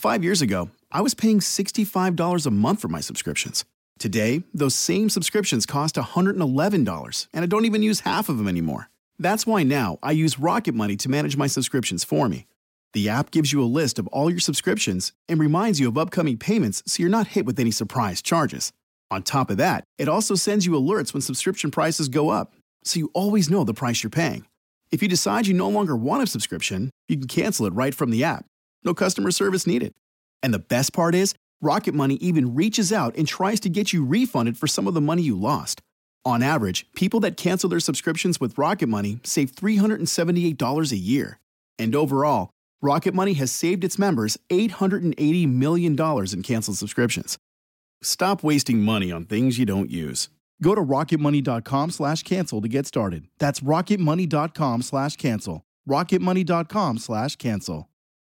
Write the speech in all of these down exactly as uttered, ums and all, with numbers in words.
Five years ago, I was paying sixty-five dollars a month for my subscriptions. Today, those same subscriptions cost one hundred eleven dollars, and I don't even use half of them anymore. That's why now I use Rocket Money to manage my subscriptions for me. The app gives you a list of all your subscriptions and reminds you of upcoming payments so you're not hit with any surprise charges. On top of that, it also sends you alerts when subscription prices go up, so you always know the price you're paying. If you decide you no longer want a subscription, you can cancel it right from the app. No customer service needed. And the best part is, Rocket Money even reaches out and tries to get you refunded for some of the money you lost. On average, people that cancel their subscriptions with Rocket Money save three hundred seventy-eight dollars a year. And overall, Rocket Money has saved its members eight hundred eighty million dollars in canceled subscriptions. Stop wasting money on things you don't use. Go to rocketmoney.com slash cancel to get started. That's rocketmoney.com slash cancel. rocketmoney.com slash cancel.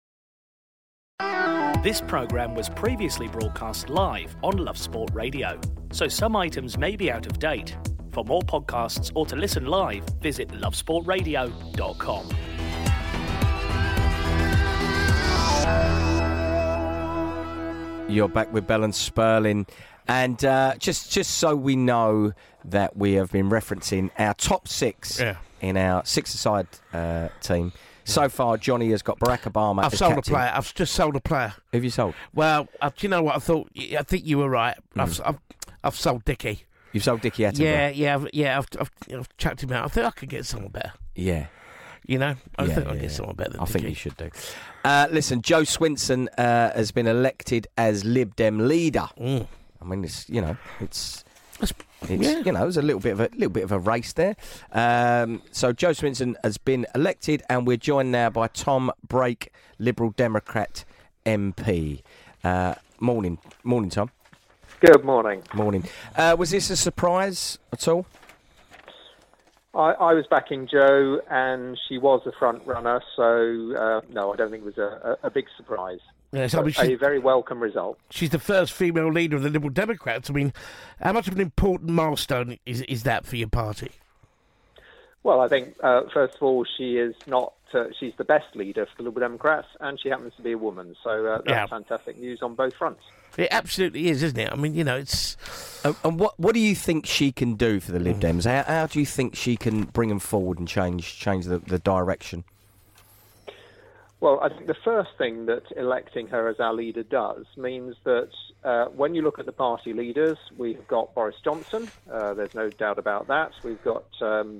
This programme was previously broadcast live on Love Sport Radio, so some items may be out of date. For more podcasts or to listen live, visit love sport radio dot com. You're back with Bell and Sperling. And uh, just just so we know that we have been referencing our top six yeah. in our six-a-side uh, team. So far, Johnny has got Barack Obama I've as sold captain. a player. I've just sold a player. Who have you sold? Well, uh, do you know what I thought? I think you were right. Mm. I've, I've I've sold Dickie. You've sold Dickie Attenborough? Yeah, yeah, I've, yeah. I've, I've, I've chucked him out. I think I could get someone better. Yeah. You know, I yeah, think yeah, I get yeah. someone better than I Dickie. think you should do. Uh, listen, Joe Swinson uh, has been elected as Lib Dem leader. Mm. I mean, it's you know, it's. That's, It's, yeah. you know, there's a little bit of a little bit of a race there. Um, so Joe Swinson has been elected, and we're joined now by Tom Brake, Liberal Democrat M P. Uh, morning, morning, Tom. Good morning. Morning. Uh, was this a surprise at all? I, I was backing Jo, and she was the front runner, so uh, no, I don't think it was a, a, a big surprise. Yes, I mean, a she's, very welcome result. she's the first female leader of the Liberal Democrats. I mean, how much of an important milestone is is that for your party? Well, I think, uh, first of all, she is not, uh, she's the best leader for the Liberal Democrats, and she happens to be a woman, so uh, that's Yeah. fantastic news on both fronts. It absolutely is, isn't it? I mean, you know, it's... Uh, and what what do you think she can do for the Lib Dems? How, how do you think she can bring them forward and change change the, the direction? Well, I think the first thing that electing her as our leader does means that uh, when you look at the party leaders, we've got Boris Johnson, uh, there's no doubt about that. We've got um,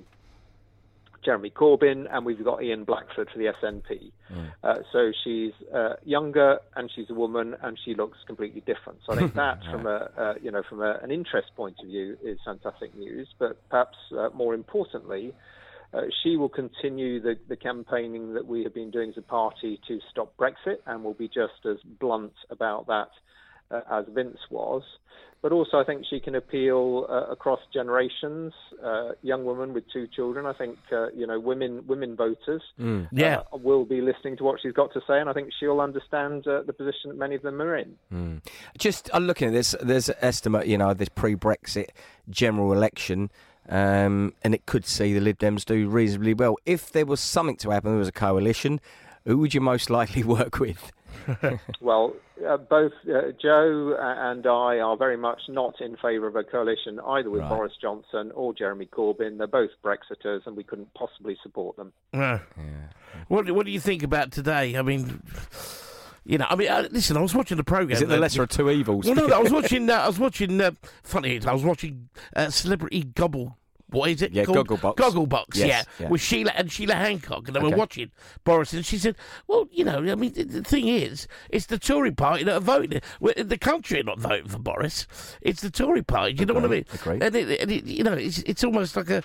Jeremy Corbyn, and we've got Ian Blackford for the S N P. Mm. Uh, so she's uh, younger, and she's a woman, and she looks completely different. So I think that, right. from a uh, you know from a, an interest point of view, is fantastic news. But perhaps uh, more importantly, Uh, she will continue the, the campaigning that we have been doing as a party to stop Brexit, and will be just as blunt about that uh, as Vince was. But also I think she can appeal uh, across generations, uh, young woman with two children. I think, uh, you know, women women voters mm. yeah. uh, will be listening to what she's got to say, and I think she'll understand uh, the position that many of them are in. Mm. Just I'm looking at this, there's an estimate, you know, this pre-Brexit general election, Um, and it could see the Lib Dems do reasonably well. If there was something to happen, there was a coalition, who would you most likely work with? Well, uh, both uh, Jo and I are very much not in favour of a coalition either with Right. Boris Johnson or Jeremy Corbyn. They're both Brexiters, and we couldn't possibly support them. Uh, Yeah. what What do you think about today? I mean, you know, I mean, uh, listen, I was watching the programme. Is it the lesser of two evils? Well, no, I was watching. Uh, I was watching. Uh, funny, I was watching uh, Celebrity Gobble. What is it Yeah, called? Gogglebox. Gogglebox, Yes, yeah, yeah. with Sheila and Sheila Hancock, and they Okay. were watching Boris, and she said, "Well, you know, I mean, the, the thing is, it's the Tory party that are voting. Well, the country are not voting for Boris. It's the Tory party. Do you know what I mean? Agreed. And, it, and it, you know, it's it's almost like a.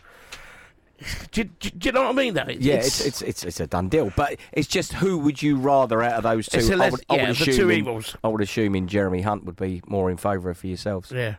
Do, do, do you know what I mean? Though, it's, Yeah, it's, it's it's it's a done deal. But it's just who would you rather out of those two? It's a I less- would, I would yeah, the assume two in- evils. I would assume in Jeremy Hunt would be more in favour for yourselves. yeah.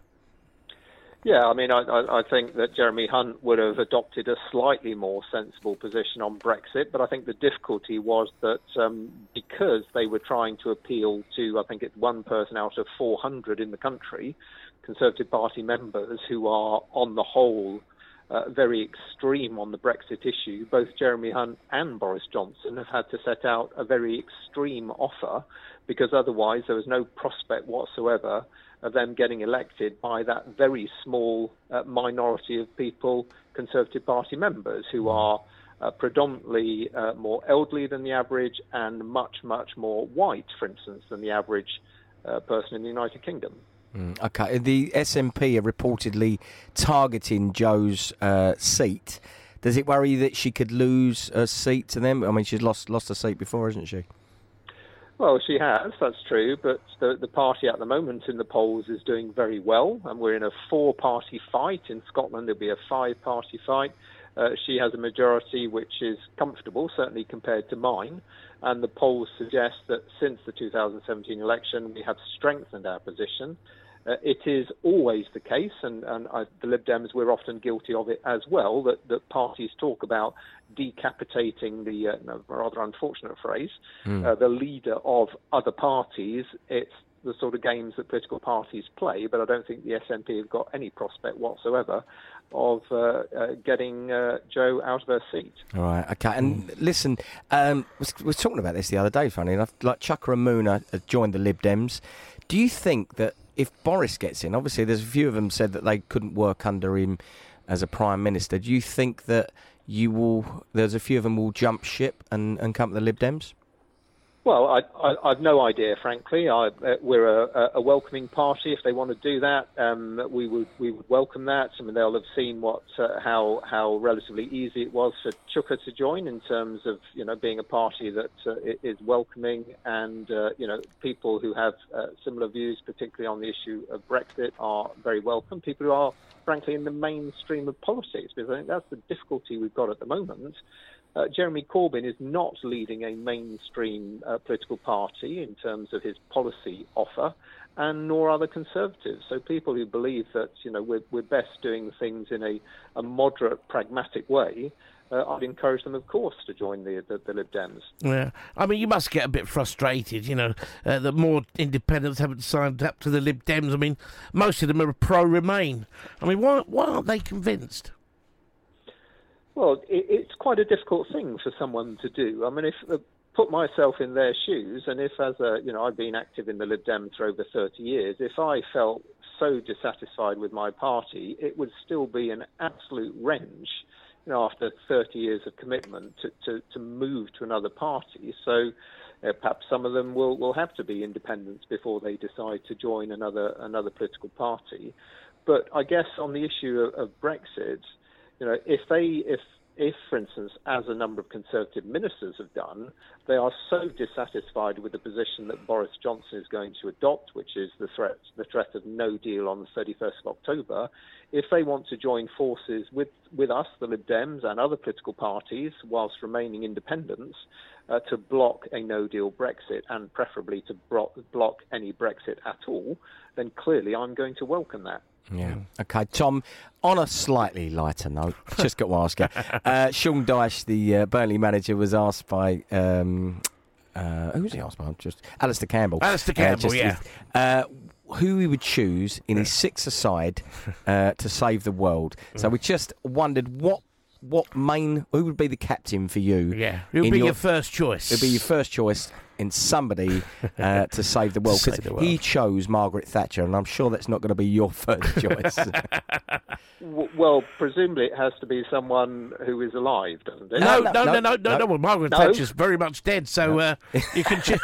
Yeah, I mean, I, I, I think that Jeremy Hunt would have adopted a slightly more sensible position on Brexit, but I think the difficulty was that um, because they were trying to appeal to, I think it's one person out of four hundred in the country, Conservative Party members who are, on the whole, uh, very extreme on the Brexit issue, both Jeremy Hunt and Boris Johnson have had to set out a very extreme offer, because otherwise there was no prospect whatsoever of them getting elected by that very small uh, minority of people, Conservative Party members, who are uh, predominantly uh, more elderly than the average and much, much more white, for instance, than the average uh, person in the United Kingdom. Mm, okay, the S N P are reportedly targeting Jo's uh, seat. Does it worry that she could lose a seat to them? I mean, she's lost lost a seat before, hasn't she? Well, she has, that's true, but the, the party at the moment in the polls is doing very well, and we're in a four-party fight. In Scotland, there'll be a five-party fight. Uh, she has a majority which is comfortable, certainly compared to mine, and the polls suggest that since the two thousand seventeen election, we have strengthened our position. Uh, it is always the case, and, and uh, the Lib Dems, we're often guilty of it as well, that, that parties talk about decapitating the, uh, no, rather unfortunate phrase, mm. uh, the leader of other parties. It's the sort of games that political parties play, but I don't think the S N P have got any prospect whatsoever of uh, uh, getting uh, Jo out of her seat. All right, okay. And mm. listen, um, we were talking about this the other day, funny enough. Like Chuka Umunna has joined the Lib Dems. Do you think that if Boris gets in, obviously there's a few of them said that they couldn't work under him as a Prime Minister. Do you think that you will, there's a few of them will jump ship and, and come to the Lib Dems? Well, I, I, I've no idea, frankly. I, uh, we're a, a welcoming party. If they want to do that, um, we would we would welcome that. I mean, they'll have seen what uh, how how relatively easy it was for Chuka to join in terms of you know being a party that uh, is welcoming, and uh, you know people who have uh, similar views, particularly on the issue of Brexit, are very welcome. People who are, frankly, in the mainstream of politics, because I think that's the difficulty we've got at the moment. Uh, Jeremy Corbyn is not leading a mainstream uh, political party in terms of his policy offer, and nor are the Conservatives. So people who believe that you know we're, we're best doing things in a, a moderate, pragmatic way, uh, I'd encourage them, of course, to join the, the, the Lib Dems. Yeah, I mean, you must get a bit frustrated, you know, uh, that more independents haven't signed up to the Lib Dems. I mean, most of them are pro-Remain. I mean, why why aren't they convinced? Well, it, it's quite a difficult thing for someone to do. I mean, if uh, put myself in their shoes, and if as a, you know, I've been active in the Lib Dems for over thirty years, if I felt so dissatisfied with my party, it would still be an absolute wrench, you know, after thirty years of commitment to, to, to move to another party. So uh, perhaps some of them will, will have to be independents before they decide to join another another political party. But I guess on the issue of, of Brexit, you know, if they, if, if, for instance, as a number of Conservative ministers have done, they are so dissatisfied with the position that Boris Johnson is going to adopt, which is the threat, the threat of no deal on the thirty-first of October, if they want to join forces with, with us, the Lib Dems, and other political parties, whilst remaining independents, uh, to block a no-deal Brexit, and preferably to bro- block any Brexit at all, then clearly I'm going to welcome that. Yeah. Okay, Tom, on a slightly lighter note, just got to ask you. Uh, Sean Dyche, the uh, Burnley manager, was asked by... Um, uh, who was he asked by? Just Alistair Campbell. Alistair Campbell, uh, yeah. Uh, who he would choose in his six-a-side uh, to save the world. So we just wondered what what main... Who would be the captain for you? Yeah, who would be your, your first choice? It would be your first choice in somebody uh, to save the world, because he chose Margaret Thatcher, and I'm sure that's not going to be your first choice. Well, presumably it has to be someone who is alive, doesn't it? No, no, no, no, no. no, no, no. Well, Margaret no. Thatcher's very much dead, so uh, you can. Ch-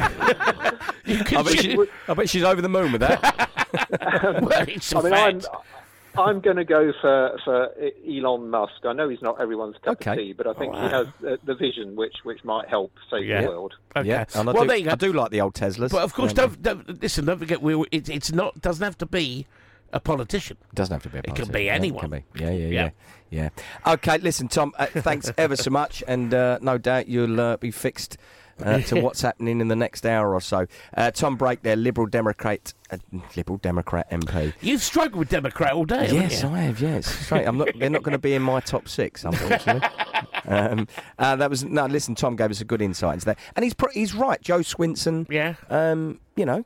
you can I, bet she, I bet she's over the moon with that. Well, it's a I mean, fact. I'm, I'm going to go for, for Elon Musk. I know he's not everyone's cup okay. of tea, but I think right. he has uh, the vision which, which might help save yeah. the world. Okay. Yeah, and I, well, do, there you go. I do like the old Teslas. But of course, yeah, don't, don't listen. Don't forget, we it, it's not doesn't have to be a politician. It doesn't have to be a It politician. can be anyone. Yeah, it can be. Yeah, yeah, yeah, yeah. yeah. Okay, listen, Tom. Uh, thanks ever so much, and uh, no doubt you'll uh, be fixed. Uh, to what's happening in the next hour or so. Uh, Tom Brake there, Liberal Democrat, uh, Liberal Democrat M P. You've struggled with Democrat all day, haven't yes, you? I have. Yes, straight. I'm not. They're not going to be in my top six, unfortunately. um, uh, that was no. Listen, Tom gave us a good insight into that, and he's pro- he's right. Jo Swinson. Yeah. Um, you know,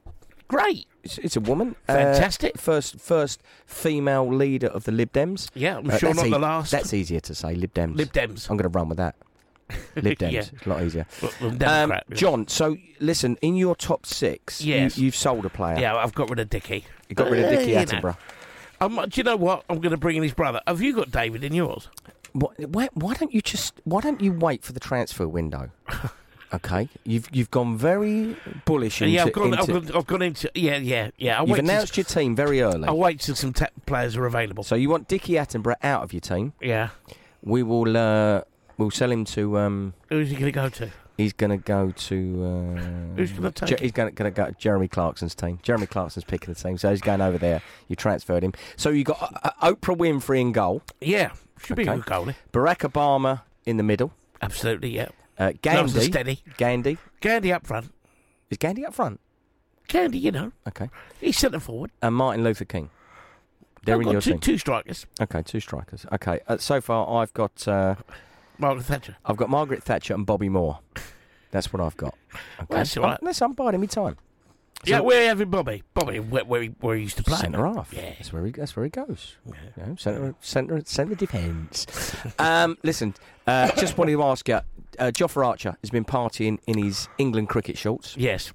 Great. It's, it's a woman. Fantastic. Uh, first first female leader of the Lib Dems. Yeah, I'm Uh, sure that's not e- the last. That's easier to say, Lib Dems. Lib Dems. I'm going to run with that. Lib Dems. Yeah. It's a lot easier. Well, well, Um, Democrat, yeah. John, so listen, in your top six, Yes. you, you've sold a player. Yeah, I've got rid of Dickie. You got rid of Uh, Dickie you know. Attenborough. Um, do you know what? I'm going to bring in his brother. Have you got David in yours? Why, why, why don't you just? Why don't you wait for the transfer window? Okay, you've you've gone very bullish into. yeah, I've gone, into I've, gone, I've gone into. Yeah, yeah, yeah. I'll you've wait till- announced your team very early. I'll wait till some ta- players are available. So you want Dickie Attenborough out of your team? Yeah. We will. Uh, we'll sell him to. Um, Who's he going to go to? he's going to go to. Uh, Who's gonna take Je- him? he's going to go to Jeremy Clarkson's team. Jeremy Clarkson's picking the team, so he's going over there. You transferred him. So you got uh, uh, Oprah Winfrey in goal, Yeah, should be a Okay. good goalie. Barack Obama in the middle, Absolutely, yeah. uh, Nice and Gandhi. steady. Gandhi Gandhi up front. is Gandhi up front. Gandhi, you know, Okay, he's centre forward. and Martin Luther King. They're I've in got your two, team. two strikers. Okay, two strikers. Okay, uh, so far I've got uh, Margaret Thatcher. I've got Margaret Thatcher and Bobby Moore. That's what I've got. Okay, Well, that's all right. I'm, listen, I'm biding me time. Yeah, where having Bobby? Bobby, where, where, he, where he used to play. Centre half. Yeah. That's where he. That's where he goes. You know, centre, centre, centre defence. um, listen, uh, just wanted to ask you. Uh, Jofra Archer has been partying in his England cricket shorts. Yes.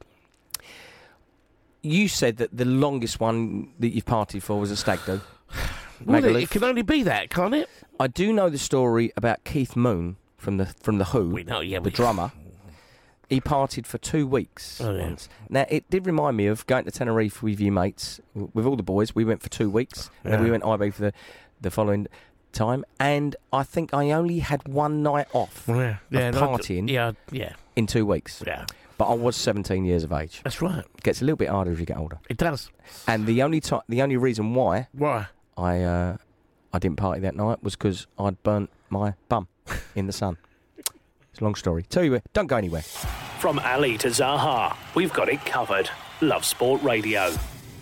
You said that the longest one that you've partied for was a stag do. Well, it, Magaluf. it can only be that, can't it? I do know the story about Keith Moon from the from the Who, We know, yeah. the We, drummer. He partied for two weeks Oh, yeah. once. Now, it did remind me of going to Tenerife with your mates, w- with all the boys. We went for two weeks, and then we Yeah. went I B for the, the following time. And I think I only had one night off Yeah, yeah, no, partying. Yeah, yeah, in two weeks. yeah. But I was seventeen years of age. That's right. Gets a little bit harder as you get older. It does. And the only ti the only reason why Why? I uh, I didn't party that night was because I'd burnt my bum in the sun. It's a long story. Tell you what, don't go anywhere. From Ali to Zaha, we've got it covered. Love Sport Radio.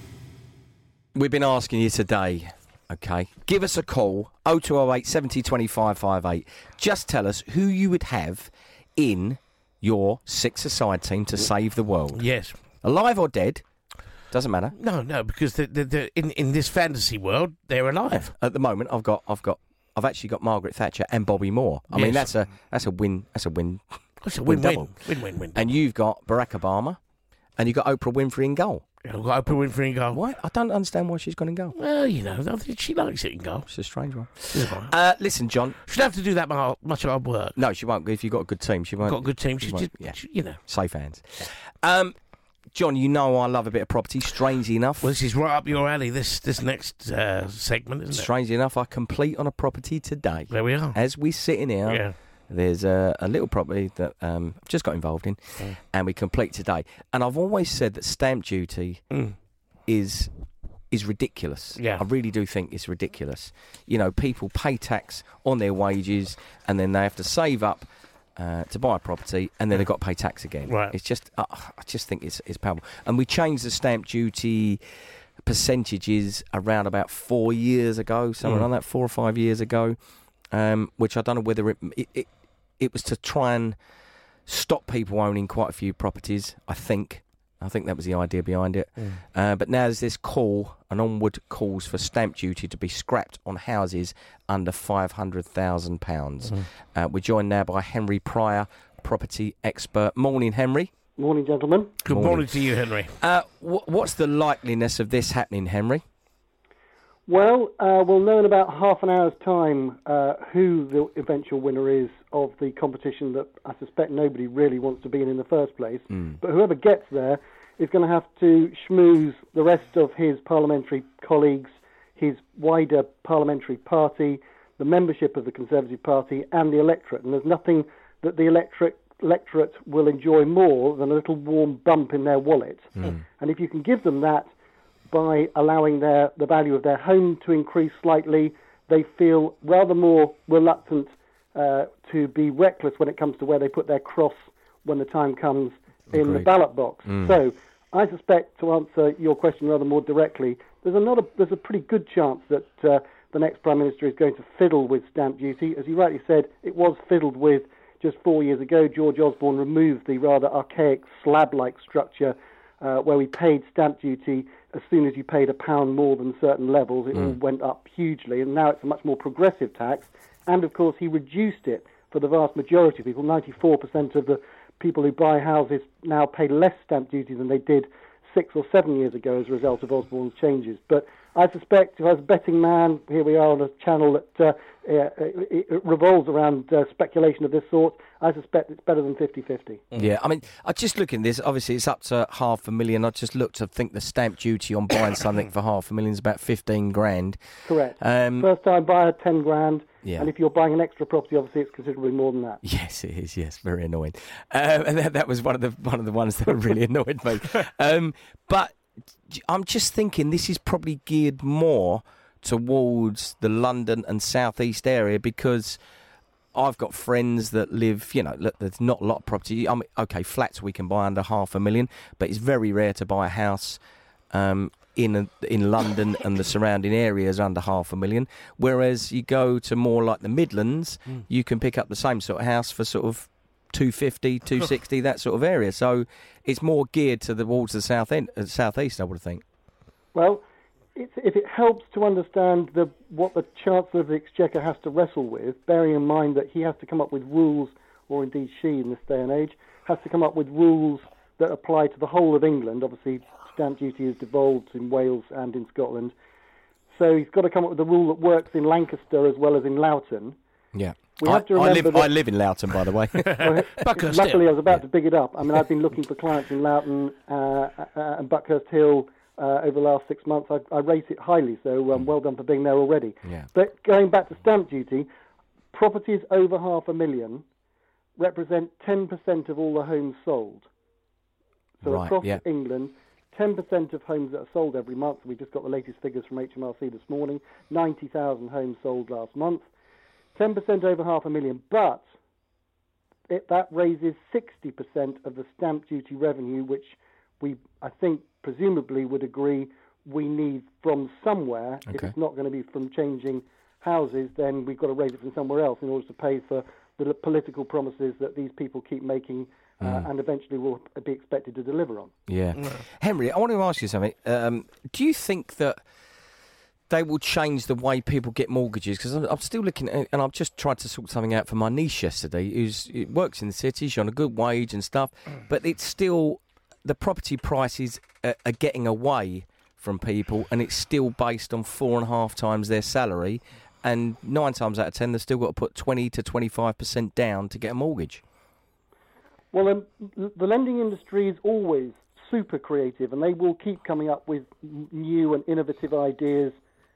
We've been asking you today, okay, give us a call, oh two oh eight, seven oh two five five eight. Just tell us who you would have in your six-a-side team to save the world. Yes. Alive or dead, doesn't matter. No, no, because the, the, the, in in this fantasy world, they're alive. At the moment, I've got, I've got, I've actually got Margaret Thatcher and Bobby Moore. I mean, Yes. that's a, that's a win, that's a win. It's a Win win-win. double. Win-win. Win. And you've got Barack Obama, and you've got Oprah Winfrey in goal. I've got Oprah Winfrey in goal. Why? I don't understand why she's gone in goal. Well, you know, I think she likes it in goal. It's a strange one. She's all right. Uh, listen, John. She don't have to do that mu- much hard work. No, she won't. If you've got a good team, she won't. Got a good team. she She's won't, just, yeah. she- you know. Safe hands. Um, John, you know I love a bit of property. Strangely enough, Well, this is right up your alley. This this next uh, segment, isn't it? strangely enough, I complete on a property today. There we are. As we sit in here, Yeah. there's a, a little property that um just got involved in, Mm. and we complete today. And I've always said that stamp duty Mm. is is ridiculous. Yeah. I really do think it's ridiculous. You know, people pay tax on their wages, and then they have to save up uh, to buy a property, and then they've got to pay tax again. Right. It's just, uh, I just think it's it's palpable. And we changed the stamp duty percentages around about four years ago, somewhere Mm. like that, four or five years ago, um, which I don't know whether it, it it it was to try and stop people owning quite a few properties. I think. I think that was the idea behind it. Mm. Uh, but now there's this call, an onward calls for stamp duty to be scrapped on houses under five hundred thousand pounds. Mm. Uh, we're joined now by Henry Pryor, property expert. Morning, Henry. Morning, gentlemen. Good Morning. morning to you, Henry. Uh, wh- what's the likeliness of this happening, Henry? Well, uh, we'll know in about half an hour's time uh, who the eventual winner is of the competition that I suspect nobody really wants to be in in the first place. Mm. But whoever gets there is going to have to schmooze the rest of his parliamentary colleagues, his wider parliamentary party, the membership of the Conservative Party, and the electorate. And there's nothing that the electorate electorate will enjoy more than a little warm bump in their wallet. Mm. And if you can give them that by allowing their the value of their home to increase slightly, they feel rather more reluctant uh, to be reckless when it comes to where they put their cross when the time comes in the Agreed. ballot box. Mm. So I suspect, to answer your question rather more directly, there's another there's a pretty good chance that uh, the next Prime Minister is going to fiddle with stamp duty. As you rightly said, it was fiddled with just four years ago. George Osborne removed the rather archaic slab-like structure uh, where we paid stamp duty as soon as you paid a pound more than certain levels. It mm. all went up hugely, and now it's a much more progressive tax. And, of course, he reduced it for the vast majority of people. ninety-four percent of the people who buy houses now pay less stamp duty than they did six or seven years ago as a result of Osborne's changes. But I suspect, if I was a betting man, here we are on a channel that uh, it, it revolves around uh, speculation of this sort, I suspect it's better than fifty-fifty. Yeah, I mean, I just look at this, obviously it's up to half a million. I just looked, I think the stamp duty on buying something for half a million is about fifteen grand. Correct. Um, First time buyer, ten grand. Yeah. And if you're buying an extra property, obviously it's considerably more than that. Yes, it is. Yes, very annoying. Um, and that, that was one of the one of the ones that really annoyed me. Um, but I'm just thinking this is probably geared more towards the London and South East area, because I've got friends that live, you know, look, there's not a lot of property. I mean, okay, flats we can buy under half a million, but it's very rare to buy a house um, in a, in London and the surrounding areas under half a million. Whereas you go to more like the Midlands, mm. you can pick up the same sort of house for sort of two fifty, two sixty, that sort of area. So it's more geared to the towards the south end, uh, southeast, I would think. Well, it's, if it helps to understand the, what the Chancellor of the Exchequer has to wrestle with, bearing in mind that he has to come up with rules, or indeed she in this day and age, has to come up with rules that apply to the whole of England. Obviously, stamp duty is devolved in Wales and in Scotland. So he's got to come up with a rule that works in Lancaster as well as in Loughton. Yeah. We I, have to remember I, live, that, I live in Loughton, by the way. well, luckily, I was about yeah. to big it up. I mean, I've been looking for clients in Loughton uh, uh, and Buckhurst Hill uh, over the last six months. I, I rate it highly, so um, well done for being there already. Yeah. But going back to stamp duty, properties over half a million represent ten percent of all the homes sold. So right, across yeah. England, ten percent of homes that are sold every month. We just got the latest figures from H M R C this morning. ninety thousand homes sold last month. ten percent over half a million, but it, that raises sixty percent of the stamp duty revenue, which we, I think, presumably would agree we need from somewhere. Okay. If it's not going to be from changing houses, then we've got to raise it from somewhere else in order to pay for the political promises that these people keep making uh, mm. and eventually will be expected to deliver on. Yeah. Mm. Henry, I want to ask you something. Um, do you think that they will change the way people get mortgages? Because I'm, I'm still looking at, and I've just tried to sort something out for my niece yesterday, who's it works in the city, she's on a good wage and stuff, but it's still, the property prices are, are getting away from people, and it's still based on four and a half times their salary, and nine times out of ten, they've still got to put twenty to twenty-five percent down to get a mortgage. Well, um, the lending industry is always super creative, and they will keep coming up with new and innovative ideas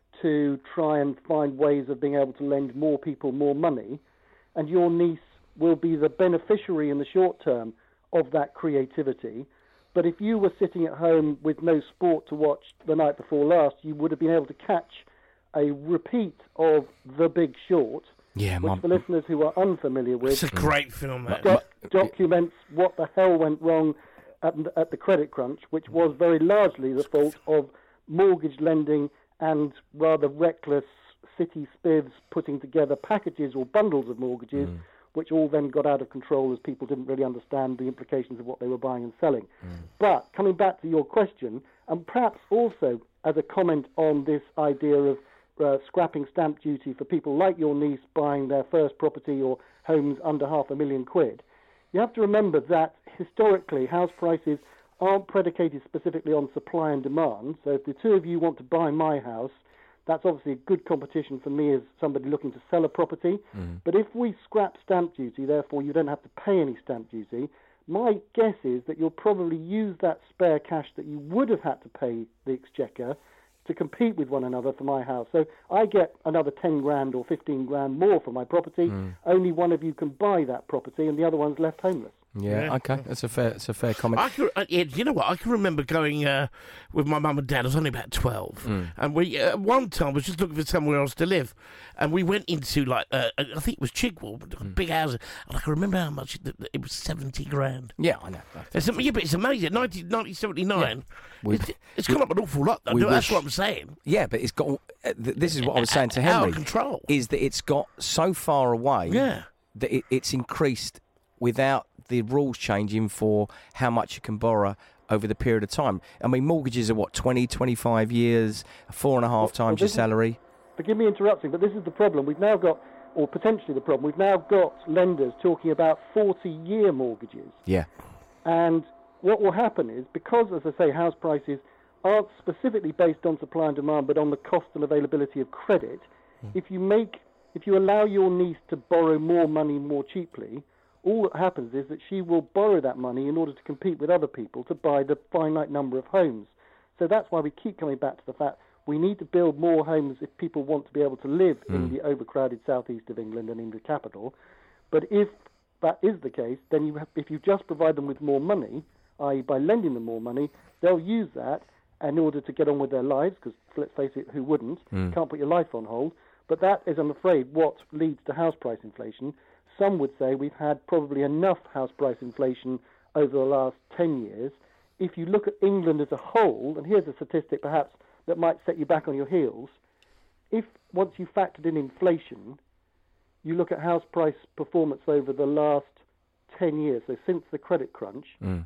to try and find ways of being able to lend more people more money, and your niece will be the beneficiary in the short term of that creativity. But if you were sitting at home with no sport to watch the night before last, you would have been able to catch a repeat of The Big Short, yeah, which Mum. for listeners who are unfamiliar with, it's a great film, that doc- documents what the hell went wrong at, at the credit crunch, which was very largely the fault of mortgage lending and rather reckless city spivs putting together packages or bundles of mortgages, mm. which all then got out of control as people didn't really understand the implications of what they were buying and selling. Mm. But coming back to your question, and perhaps also as a comment on this idea of uh, scrapping stamp duty for people like your niece buying their first property or homes under half a million quid, you have to remember that historically house prices aren't predicated specifically on supply and demand. So if the two of you want to buy my house, that's obviously a good competition for me as somebody looking to sell a property. Mm. But if we scrap stamp duty, therefore you don't have to pay any stamp duty, my guess is that you'll probably use that spare cash that you would have had to pay the Exchequer to compete with one another for my house. So I get another ten grand or fifteen grand more for my property. Mm. Only one of you can buy that property and the other one's left homeless. Yeah, yeah, okay, that's a fair, that's a fair comment. I can, uh, yeah, you know what? I can remember going uh, with my mum and dad. I was only about twelve, mm. and we uh, one time was just looking for somewhere else to live, and we went into like uh, I think it was Chigwell, mm. big houses, and I can remember how much it, it was seventy grand. Yeah, I know. It's, yeah, but it's amazing. nineteen seventy-nine, yeah. it's, it's gone up an awful lot. Though. That's wish, what I'm saying. Yeah, but it's got. Uh, this is what I was saying to Henry. Out of control. Is that it's got so far away. Yeah. That it, it's increased without the rules changing for how much you can borrow over the period of time. I mean, mortgages are what, twenty, twenty-five years, four and a half well, times well, your salary. Is, forgive me interrupting, but this is the problem. We've now got, or potentially the problem, we've now got lenders talking about forty-year mortgages. Yeah. And what will happen is, because, as I say, house prices aren't specifically based on supply and demand, but on the cost and availability of credit, mm. if you make, if you allow your niece to borrow more money more cheaply, all that happens is that she will borrow that money in order to compete with other people to buy the finite number of homes. So that's why we keep coming back to the fact we need to build more homes if people want to be able to live mm. in the overcrowded southeast of England and in the capital. But if that is the case, then you have, if you just provide them with more money, that is by lending them more money, they'll use that in order to get on with their lives, because let's face it, who wouldn't? Mm. Can't put your life on hold. But that is, I'm afraid, what leads to house price inflation. Some would say we've had probably enough house price inflation over the last ten years. If you look at England as a whole, and here's a statistic perhaps that might set you back on your heels, if once you factored in inflation, you look at house price performance over the last ten years, so since the credit crunch, mm.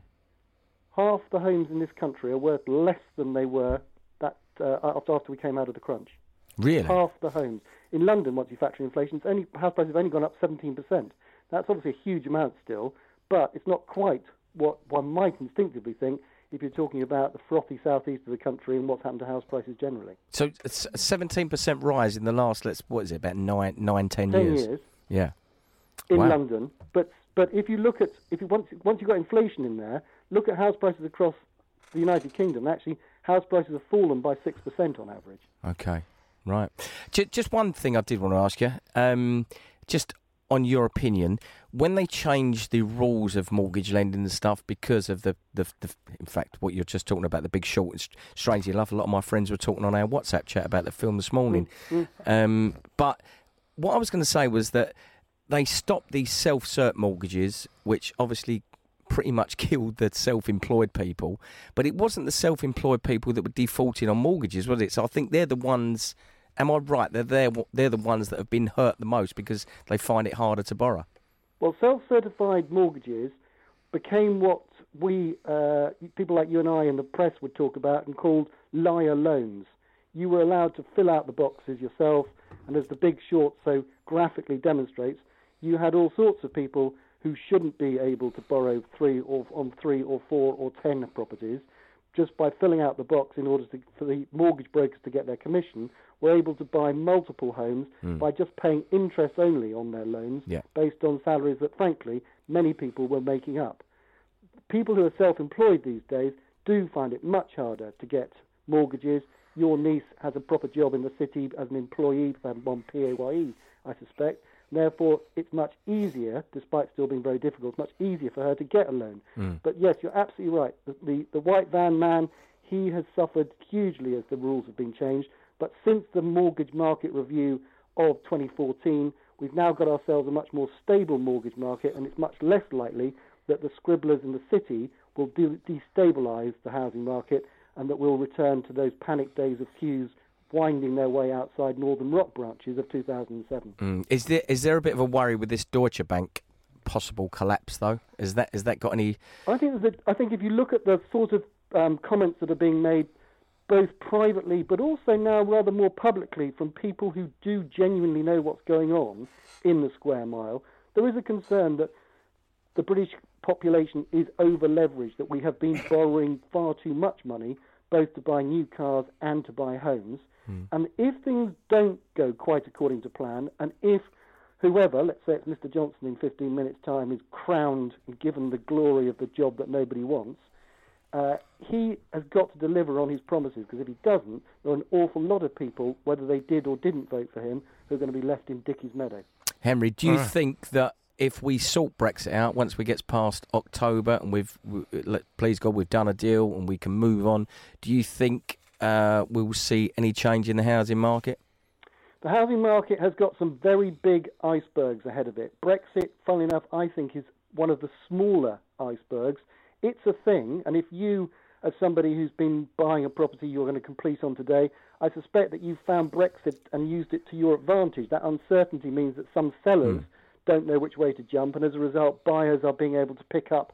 half the homes in this country are worth less than they were that uh, after we came out of the crunch. Really? Half the homes. In London, once you factor in inflation, it's only, house prices have only gone up seventeen percent. That's obviously a huge amount still, but it's not quite what one might instinctively think if you're talking about the frothy southeast of the country and what's happened to house prices generally. So it's a seventeen percent rise in the last, let's what is it, about nine, nine ten, ten years? years. Yeah. In wow. London. But but if you look at, if you once, once you've got inflation in there, look at house prices across the United Kingdom. Actually, house prices have fallen by six percent on average. Okay. Right. Just one thing I did want to ask you, um, just on your opinion, when they changed the rules of mortgage lending and stuff because of the, the, the in fact, what you're just talking about, The Big Short, it's strangely enough, a lot of my friends were talking on our WhatsApp chat about the film this morning. Mm-hmm. Um, but what I was going to say was that they stopped these self-cert mortgages, which obviously pretty much killed the self-employed people, but it wasn't the self-employed people that were defaulting on mortgages, was it? So I think they're the ones, am I right, they're, they're, they're the ones that have been hurt the most because they find it harder to borrow. Well, self-certified mortgages became what we, uh, people like you and I in the press would talk about and called liar loans. You were allowed to fill out the boxes yourself, and as The Big Short so graphically demonstrates, you had all sorts of people who shouldn't be able to borrow three or on three or four or ten properties, just by filling out the box in order to, for the mortgage brokers to get their commission, were able to buy multiple homes mm. by just paying interest only on their loans yeah. based on salaries that, frankly, many people were making up. People who are self-employed these days do find it much harder to get mortgages. Your niece has a proper job in the city as an employee, on P A Y E, I suspect. Therefore, it's much easier, despite still being very difficult, it's much easier for her to get a loan. Mm. But yes, you're absolutely right. The, the, the white van man, he has suffered hugely as the rules have been changed. But since the mortgage market review of twenty fourteen, we've now got ourselves a much more stable mortgage market, and it's much less likely that the scribblers in the city will de- destabilise the housing market and that we'll return to those panic days of queues winding their way outside Northern Rock branches of two thousand seven. Mm. Is there is there a bit of a worry with this Deutsche Bank possible collapse, though? Is that is that got any? I think that I think if you look at the sort of um, comments that are being made, both privately but also now rather more publicly from people who do genuinely know what's going on in the square mile, there is a concern that the British population is over-leveraged, that we have been borrowing far too much money, both to buy new cars and to buy homes. Mm. And if things don't go quite according to plan, and if whoever, let's say it's Mister Johnson in fifteen minutes' time, is crowned and given the glory of the job that nobody wants, uh, he has got to deliver on his promises, because if he doesn't, there are an awful lot of people, whether they did or didn't vote for him, who are going to be left in Dickie's meadow. Henry, do you uh. think that if we sort Brexit out, once we get past October and we've, we, please God, we've done a deal and we can move on, do you think uh, we'll see any change in the housing market? The housing market has got some very big icebergs ahead of it. Brexit, funnily enough, I think is one of the smaller icebergs. It's a thing, and if you, as somebody who's been buying a property you're going to complete on today, I suspect that you've found Brexit and used it to your advantage. That uncertainty means that some sellers mm. don't know which way to jump, and as a result, buyers are being able to pick up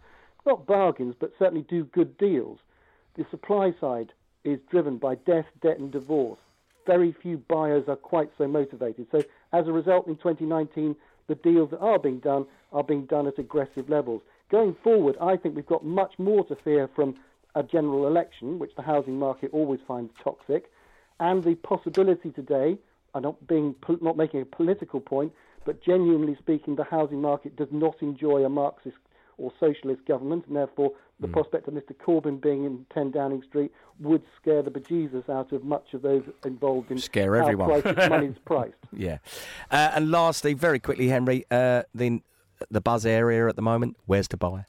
not bargains, but certainly do good deals. The supply side is driven by death, debt and divorce. Very few buyers are quite so motivated. So as a result, in twenty nineteen, the deals that are being done are being done at aggressive levels. Going forward, I think we've got much more to fear from a general election, which the housing market always finds toxic, and the possibility today, I'm not, being, not making a political point, but genuinely speaking, the housing market does not enjoy a Marxist or socialist government, and therefore the mm. prospect of Mister Corbyn being in ten Downing Street would scare the bejesus out of much of those involved in scare everyone. How money's priced. Yeah. Uh, and lastly, very quickly, Henry, uh, the, the buzz area at the moment, where's to buy?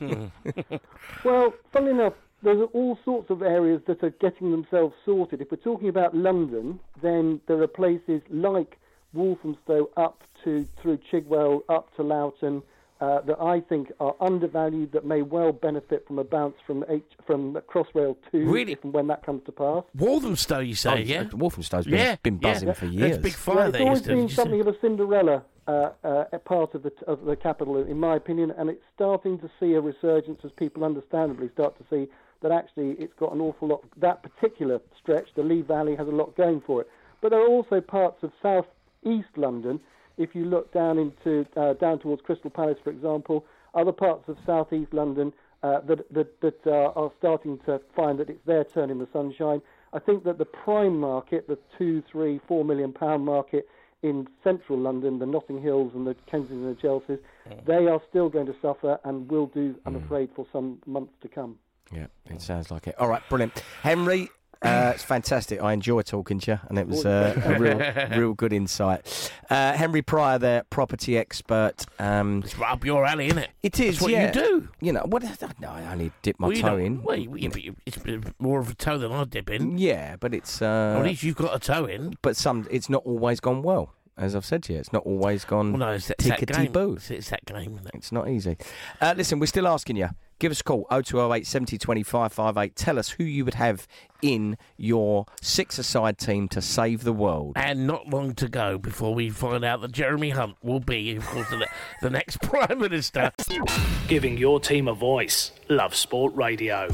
Well, funnily enough, there's all sorts of areas that are getting themselves sorted. If we're talking about London, then there are places like Walthamstow up to through Chigwell up to Loughton uh, that I think are undervalued, that may well benefit from a bounce from H, from Crossrail two, really? if and when that comes to pass. Walthamstow, you say, oh, yeah? Walthamstow's been, yeah, been buzzing yeah. for years. That's big fire yeah, it's there. always been to, something of a Cinderella uh, uh, part of the of the capital, in my opinion, and it's starting to see a resurgence as people understandably start to see that actually it's got an awful lot. That particular stretch, the Lee Valley, has a lot going for it. But there are also parts of south east London. If you look down into uh, down towards Crystal Palace, for example, other parts of south east London uh, that that, that uh, are starting to find that it's their turn in the sunshine. I think that the prime market, the two, three, four million pound market in central London, the Notting Hills and the Kensington and Chelseas, mm. they are still going to suffer and will do, I'm mm. afraid, for some months to come. Yeah, it sounds like it. All right, brilliant. Henry, uh, it's fantastic. I enjoy talking to you, and it was uh, a real real good insight. Uh, Henry Pryor there, property expert. Um, it's right up your alley, isn't it? It is, That's what yeah. you do. You know, what? No, I only dip my well, toe know, in. Well, you, you, it's more of a toe than I dip in. Yeah, but it's... Uh, well, at least you've got a toe in. But some, it's not always gone well. As I've said to you, it's not always gone well, no, it's that, tickety-boo. It's, it's that game, isn't it? It's not easy. Uh, listen, we're still asking you. Give us a call, oh two oh eight, seven oh two oh, five five eight. Tell us who you would have in your six-a-side team to save the world. And not long to go before we find out that Jeremy Hunt will be, of course, the, the next Prime Minister. Giving your team a voice. Love Sport Radio.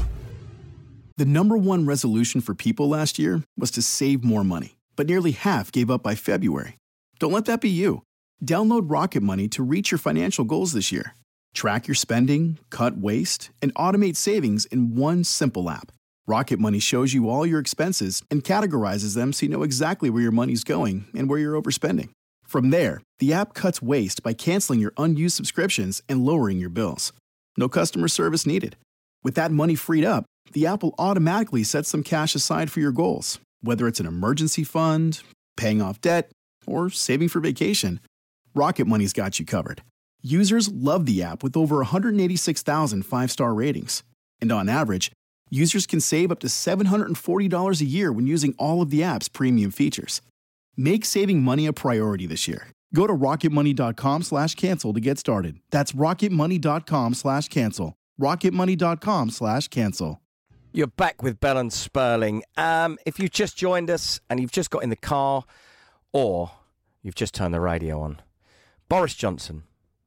The number one resolution for people last year was to save more money, but nearly half gave up by February. Don't let that be you. Download Rocket Money to reach your financial goals this year. Track your spending, cut waste, and automate savings in one simple app. Rocket Money shows you all your expenses and categorizes them so you know exactly where your money's going and where you're overspending. From there, the app cuts waste by canceling your unused subscriptions and lowering your bills. No customer service needed. With that money freed up, the app will automatically set some cash aside for your goals, whether it's an emergency fund, paying off debt, or saving for vacation. Rocket Money's got you covered. Users love the app with over one hundred eighty-six thousand five-star ratings. And on average, users can save up to seven hundred forty dollars a year when using all of the app's premium features. Make saving money a priority this year. Go to rocketmoney.com slash cancel to get started. That's rocketmoney.com slash cancel. rocketmoney.com slash cancel. You're back with Bell and Sperling. Um, if you've just joined us and you've just got in the car, or you've just turned the radio on, Boris Johnson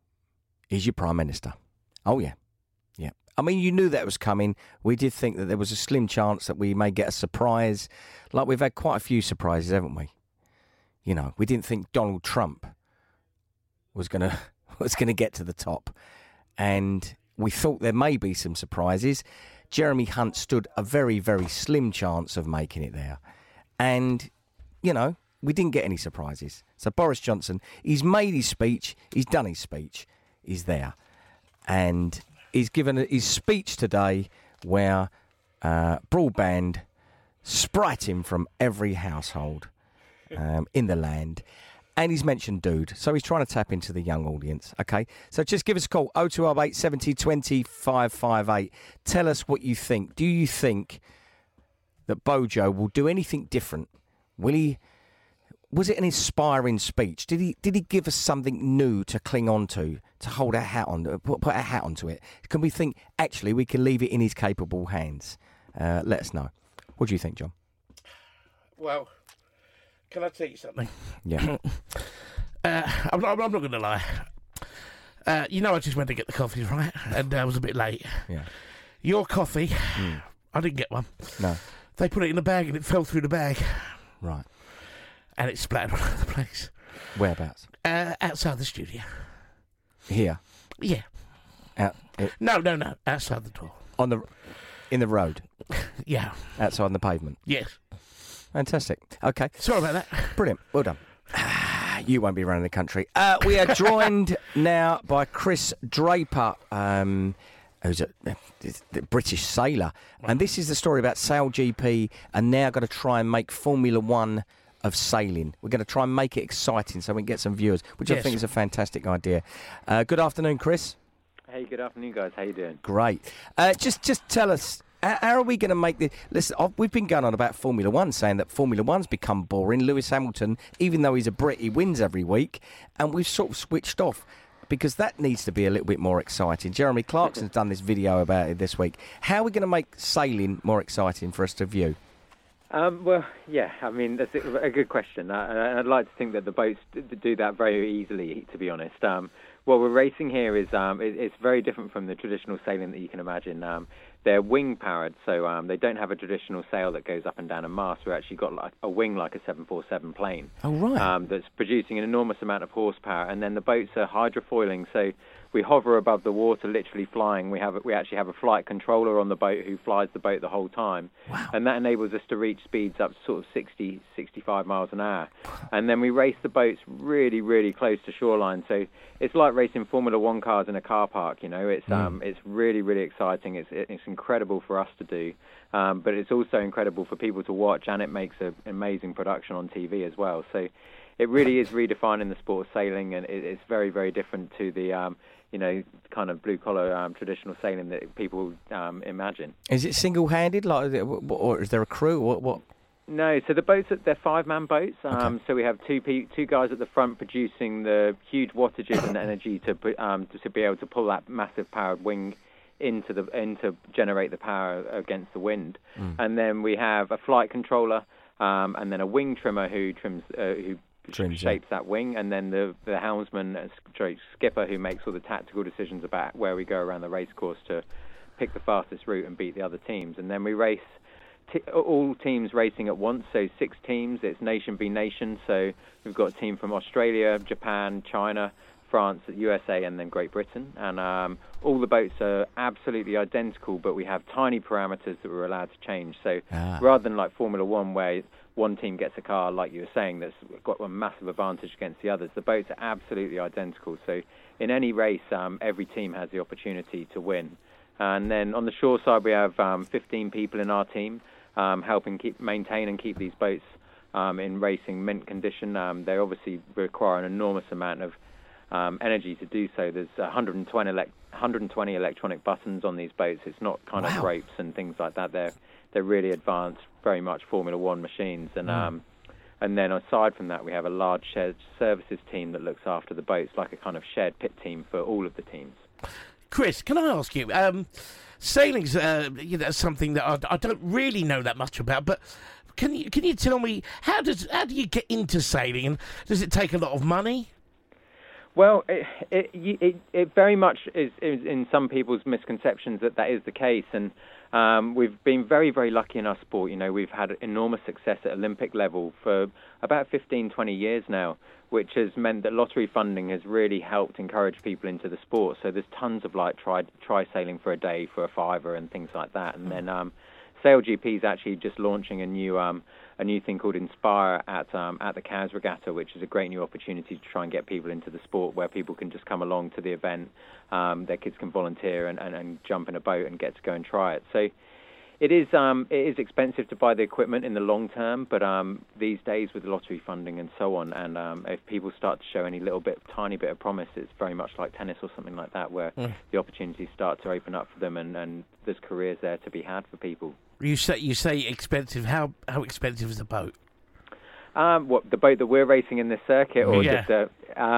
is your Prime Minister. Oh, yeah. Yeah. I mean, you knew that was coming. We did think that there was a slim chance that we may get a surprise. Like, we've had quite a few surprises, haven't we? You know, we didn't think Donald Trump was going to was going to get to the top. And we thought there may be some surprises. Jeremy Hunt stood a very, very slim chance of making it there. And, you know, we didn't get any surprises. So Boris Johnson, he's made his speech, he's done his speech, he's there. And he's given his speech today where uh, broadband sprite him from every household um, in the land. And he's mentioned dude, so he's trying to tap into the young audience, okay? So just give us a call, oh two oh eight, seven oh two oh, five five eight. Tell us what you think. Do you think that Bojo will do anything different? Will he... Was it an inspiring speech? Did he did he give us something new to cling on to, to hold our hat on, put, put our hat onto it? Can we think, actually, we can leave it in his capable hands? Uh, let us know. What do you think, John? Well, can I tell you something? Yeah. uh, I'm not, I'm not going to lie. Uh, you know, I just went to get the coffees, right? And I uh, was a bit late. Yeah. Your coffee, mm. I didn't get one. No. They put it in the bag and it fell through the bag. Right. And it splattered all over the place. Whereabouts? Uh, outside the studio. Here? Yeah. Out, it, no, no, no. Outside the door. On the... In the road? Yeah. Outside on the pavement? Yes. Fantastic. Okay. Sorry about that. Brilliant. Well done. You won't be running the country. Uh, we are joined now by Chris Draper, um, who's a, a British sailor. And this is the story about Sail G P and now got to try and make Formula One of sailing. We're going to try and make it exciting so we can get some viewers, which yes. I think is a fantastic idea. Uh, good afternoon, Chris. Hey, good afternoon, guys. How you doing? Great. Uh, just, just tell us, how are we going to make this? Listen, we've been going on about Formula One, saying that Formula One's become boring. Lewis Hamilton, even though he's a Brit, he wins every week, and we've sort of switched off because that needs to be a little bit more exciting. Jeremy Clarkson's done this video about it this week. How are we going to make sailing more exciting for us to view? Um, well, yeah, I mean, that's a good question. Uh, I'd like to think that the boats do that very easily, to be honest. Um, what we're racing here is um, it, it's very different from the traditional sailing that you can imagine. Um, they're wing-powered, so um, they don't have a traditional sail that goes up and down a mast. We've actually got like a wing like a seven forty-seven plane. Oh, right. Um, that's producing an enormous amount of horsepower, and then the boats are hydrofoiling, so we hover above the water, literally flying. We have we actually have a flight controller on the boat who flies the boat the whole time. Wow. And that enables us to reach speeds up to sort of sixty, sixty-five miles an hour. And then we race the boats really, really close to shoreline. So it's like racing Formula One cars in a car park, you know. It's mm. um it's really, really exciting. It's it's incredible for us to do. Um, but it's also incredible for people to watch, and it makes an amazing production on T V as well. So it really is redefining the sport of sailing, and it, it's very, very different to the um, you know, kind of blue-collar um, traditional sailing that people um, imagine. Is it single-handed, like, or is there a crew? What? what? No, so the boats, they're five-man boats. Um, okay. So we have two pe- two guys at the front producing the huge wattages and energy to, um, to to be able to pull that massive powered wing into the into generate the power against the wind. Mm. And then we have a flight controller um, and then a wing trimmer who trims uh, who Trims, shapes yeah. that wing, and then the the helmsman, uh, sorry, skipper, who makes all the tactical decisions about where we go around the race course to pick the fastest route and beat the other teams. And then we race t- all teams racing at once, so six teams. It's nation v nation, so we've got a team from Australia, Japan, China, France, U S A, and then Great Britain. And um, all the boats are absolutely identical, but we have tiny parameters that we're allowed to change. So ah. rather than like Formula One, where one team gets a car, like you were saying, that's got a massive advantage against the others, the boats are absolutely identical. So in any race, um, every team has the opportunity to win. And then on the shore side, we have um, fifteen people in our team um, helping keep maintain and keep these boats um, in racing mint condition. Um, they obviously require an enormous amount of um, energy to do so. There's one hundred twenty, elect- one hundred twenty electronic buttons on these boats. It's not kind wow. of ropes and things like that. They're they're really advanced, very much Formula One machines. And mm. um, and then aside from that, we have a large shared services team that looks after the boats, like a kind of shared pit team for all of the teams. Chris, can I ask you, um, sailing's uh, you know, something that I, I don't really know that much about, but can you can you tell me how does how do you get into sailing, and does it take a lot of money? Well, it it it, it very much is, is in some people's misconceptions that that is the case, and um, we've been very, very lucky in our sport. You know, we've had enormous success at Olympic level for about fifteen, twenty years now, which has meant that lottery funding has really helped encourage people into the sport. So there's tons of like try try sailing for a day for a fiver and things like that. And then um, Sail G P is actually just launching a new um, a new thing called Inspire at um, at the Cowes Regatta, which is a great new opportunity to try and get people into the sport, where people can just come along to the event. Um, their kids can volunteer and, and, and jump in a boat and get to go and try it. So it is um, it is expensive to buy the equipment in the long term, but um, these days with the lottery funding and so on, and um, if people start to show any little bit, tiny bit of promise, it's very much like tennis or something like that, where mm. the opportunities start to open up for them, and, and there's careers there to be had for people. You say you say expensive. How how expensive is the boat? Um, what the boat that we're racing in this circuit, or yeah. just a, um,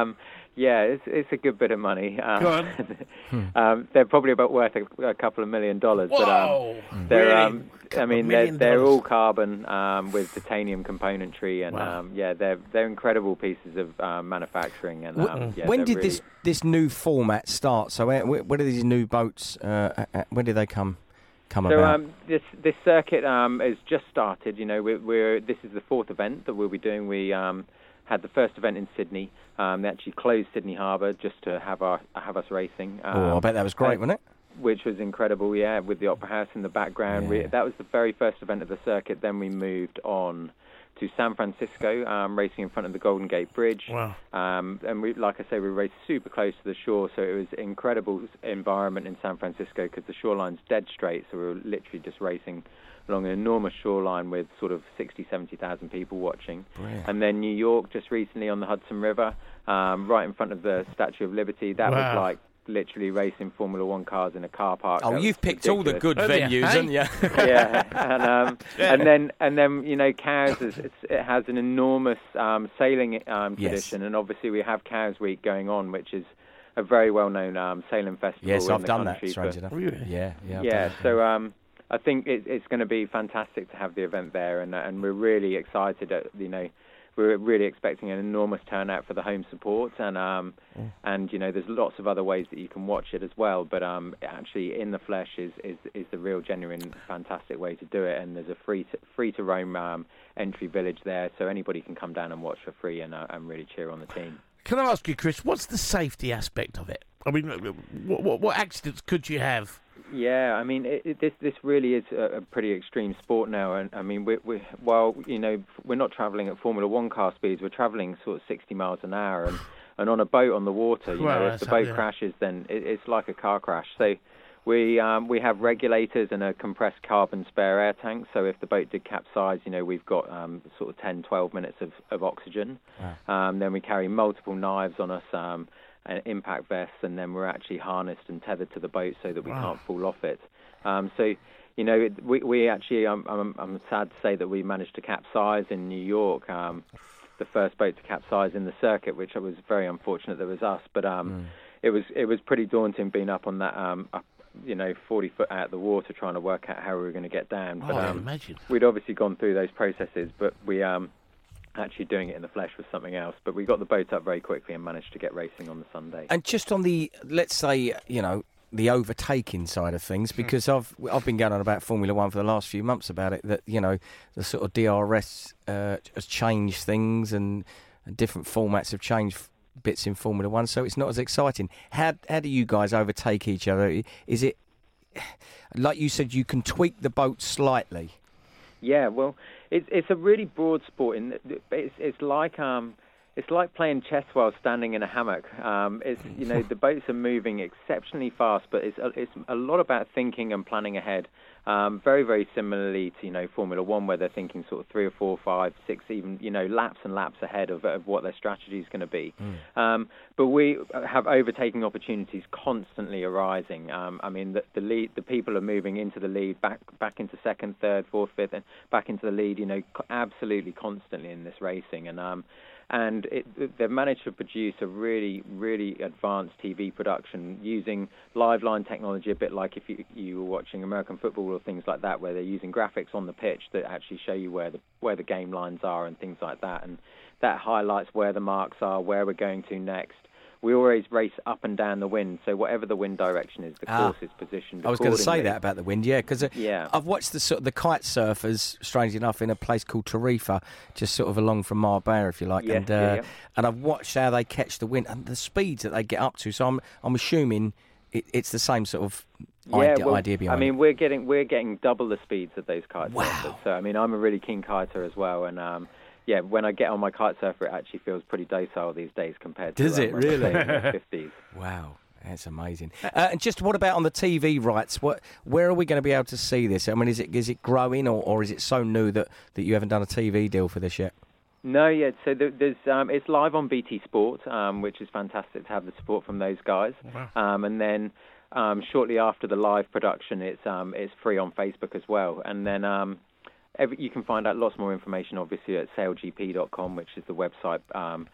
Yeah, it's it's a good bit of money. Um, Go on. um, they're probably about worth a, a couple of million dollars. Whoa! But um, they're, really? um, I mean, they're million they're dollars. all carbon um, with titanium componentry, and Wow. um, yeah, they're they're incredible pieces of um, manufacturing. And um, yeah, when they're did really... this this new format start? So where, where, where do these new boats? Uh, uh, when did they come come So about? um, this this circuit um, has just started. You know, we're, we're this is the fourth event that we'll be doing. We um, had the first event in Sydney. Um, they actually closed Sydney Harbour just to have our have us racing. Um, oh, I bet that was great, and, wasn't it? Which was incredible, yeah, with the Opera House in the background. Yeah. We, that was the very first event of the circuit. Then we moved on to San Francisco, um, racing in front of the Golden Gate Bridge. Wow. Um, and we, like I say, we raced super close to the shore, so it was an incredible environment in San Francisco because the shoreline's dead straight, so we were literally just racing along an enormous shoreline with sort of sixty, seventy thousand people watching. Brilliant. And then New York, just recently on the Hudson River, um, right in front of the Statue of Liberty. That Wow. was like literally racing Formula One cars in a car park. Oh, That was you've picked all the ridiculous. good Oh, yeah. venues, Hey? haven't you? Yeah, and um, and then and then you know, Cowes is it's, it has an enormous um, sailing um, Yes. tradition, and obviously we have Cowes Week going on, which is a very well-known um, sailing festival. Yes, in I've the done that. country, Strange but- enough. Really? Yeah, yeah. I've yeah, done that. so um, I think it, it's going to be fantastic to have the event there, and and we're really excited. At, you know, we're really expecting an enormous turnout for the home support, and um, and you know, there's lots of other ways that you can watch it as well. But um, actually, in the flesh is, is is the real, genuine, fantastic way to do it. And there's a free to, free to roam um, entry village there, so anybody can come down and watch for free and uh, and really cheer on the team. Can I ask you, Chris, what's the safety aspect of it? I mean, what, what, what accidents could you have? Yeah, I mean, it, it, this this really is a, a pretty extreme sport now, and I mean, we we while you know we're not travelling at Formula One car speeds, we're travelling sort of sixty miles an hour, and, and on a boat on the water, you Well, know, if that's the boat how- yeah. crashes, then it, it's like a car crash. So we um, we have regulators and a compressed carbon spare air tank. So if the boat did capsize, you know, we've got um, sort of ten, twelve minutes of of oxygen. Um, then we carry multiple knives on us. Um, and impact vests, and then we're actually harnessed and tethered to the boat so that we Wow. can't fall off it. Um, so, you know, it, we, we actually, I'm, I'm, I'm sad to say that we managed to capsize in New York, um, the first boat to capsize in the circuit, which was very unfortunate that was us. But um, Mm. it was it was pretty daunting being up on that, um, up, you know, forty foot out of the water trying to work out how we were going to get down. Oh, But I um, can imagine. we'd obviously gone through those processes, but we um, actually doing it in the flesh was something else. But we got the boat up very quickly and managed to get racing on the Sunday. And just on the, let's say, you know, the overtaking side of things, because I've I've been going on about Formula One for the last few months about it, that, you know, the sort of D R S uh, has changed things, and, and different formats have changed bits in Formula One, so it's not as exciting. How how do you guys overtake each other? Is it, like you said, you can tweak the boat slightly? Yeah, well, it's it's a really broad sport. In it's it's like um it's like playing chess while standing in a hammock. Um, it's you know the boats are moving exceptionally fast, but it's a, it's a lot about thinking and planning ahead. Um, very very similarly to you know Formula One, where they're thinking sort of three or four, five, six, even you know laps and laps ahead of, of what their strategy is going to be. Mm. Um, but we have overtaking opportunities constantly arising. Um, I mean the, the lead, the people are moving into the lead, back back into second, third, fourth, fifth, and back into the lead. You know, absolutely constantly in this racing, and um, and it, they've managed to produce a really, really advanced T V production using live line technology, a bit like if you, you were watching American football or things like that, where they're using graphics on the pitch that actually show you where the where the game lines are and things like that, and that highlights where the marks are, where we're going to next. We always race up and down the wind, so whatever the wind direction is, the Ah. course is positioned I was going to say accordingly. that about the wind, yeah, because Yeah. I've watched the sort of the kite surfers, strangely enough, in a place called Tarifa, just sort of along from Marbella, if you like, Yeah, and uh, yeah, yeah. and I've watched how they catch the wind and the speeds that they get up to. So I'm I'm assuming it, it's the same sort of Yeah, idea, well, idea behind I mean, it. we're getting we're getting double the speeds of those kite Wow. surfers. So I mean, I'm a really keen kiter as well, and um, yeah, when I get on my kite surfer, it actually feels pretty docile these days compared to Does um, it when I was really? in the fifties. Wow. That's amazing. Uh, and just what about on the T V rights? What, where are we going to be able to see this? I mean, is it is it growing, or, or is it so new that, that you haven't done a T V deal for this yet? No, yeah. So there- there's um, it's live on B T Sport, um, which is fantastic to have the support from those guys. Wow. Um, and then um, shortly after the live production, it's um, it's free on Facebook as well. And then um, every, you can find out lots more information, obviously, at sail G P dot com, which is the website. Um,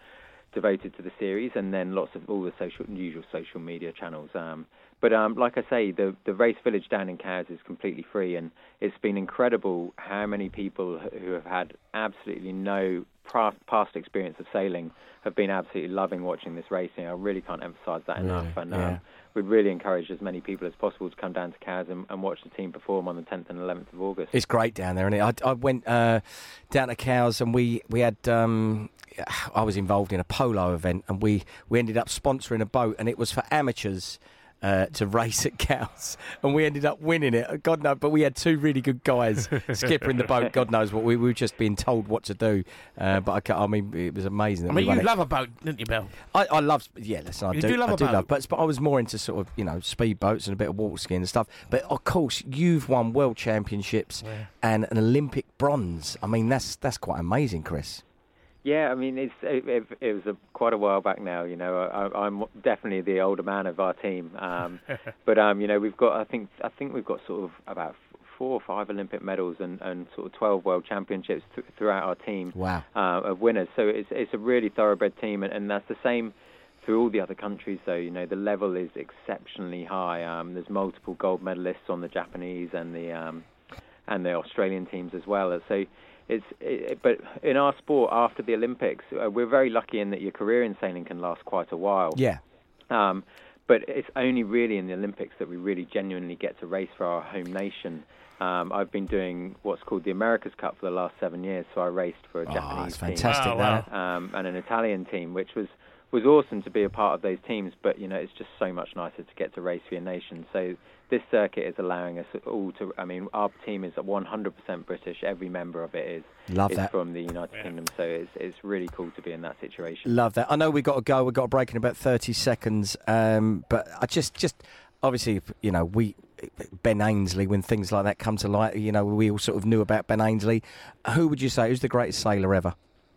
devoted to the series, and then lots of all the social, usual social media channels. Um, but um, like I say, the the race village down in Cowes is completely free, and it's been incredible how many people who have had absolutely no past experience of sailing have been absolutely loving watching this racing. I really can't emphasise that really? enough, and yeah. um, we'd really encourage as many people as possible to come down to Cowes and, and watch the team perform on the tenth and eleventh of August. It's great down there, isn't it? I, I went uh, down to Cowes and we, we had... Um, I was involved in a polo event, and we, we ended up sponsoring a boat, and it was for amateurs uh, to race at Cowes, and we ended up winning it. God knows, but we had two really good guys skippering the boat. God knows what we, we were just being told what to do. Uh, but I, I mean, it was amazing. That I mean, we you won love it. a boat, didn't you, Bill? I, I love, yeah. Listen, I You do, do love I a do boat. love boats, but I was more into sort of you know speedboats and a bit of water skiing and stuff. But of course, you've won world championships Yeah. and an Olympic bronze. I mean, that's that's quite amazing, Chris. Yeah, I mean, it's it, it, it was a, quite a while back now. You know, I, I'm definitely the older man of our team, um, but um, you know, we've got I think I think we've got sort of about four or five Olympic medals and, and sort of twelve world championships th- throughout our team. Wow. Uh, of winners. So it's it's a really thoroughbred team, and, and that's the same through all the other countries. Though you know, the level is exceptionally high. Um, there's multiple gold medalists on the Japanese and the um, and the Australian teams as well. So. It's, it, but in our sport, after the Olympics, uh, we're very lucky in that your career in sailing can last quite a while. Yeah. Um, but it's only really in the Olympics that we really genuinely get to race for our home nation. Um, I've been doing what's called the America's Cup for the last seven years, so I raced for a Oh, Japanese that's fantastic, team that. um, and an Italian team, which was, was awesome to be a part of those teams. But you know, it's just so much nicer to get to race for your nation. So this circuit is allowing us all to. I mean, our team is one hundred percent British. Every member of it is, Love is that. from the United yeah. Kingdom. So it's it's really cool to be in that situation. Love that. I know we've got to go. We've got a break in about thirty seconds. Um, but I just, just obviously, you know, we Ben Ainsley, when things like that come to light, you know, we all sort of knew about Ben Ainsley. Who would you say who's the greatest sailor ever?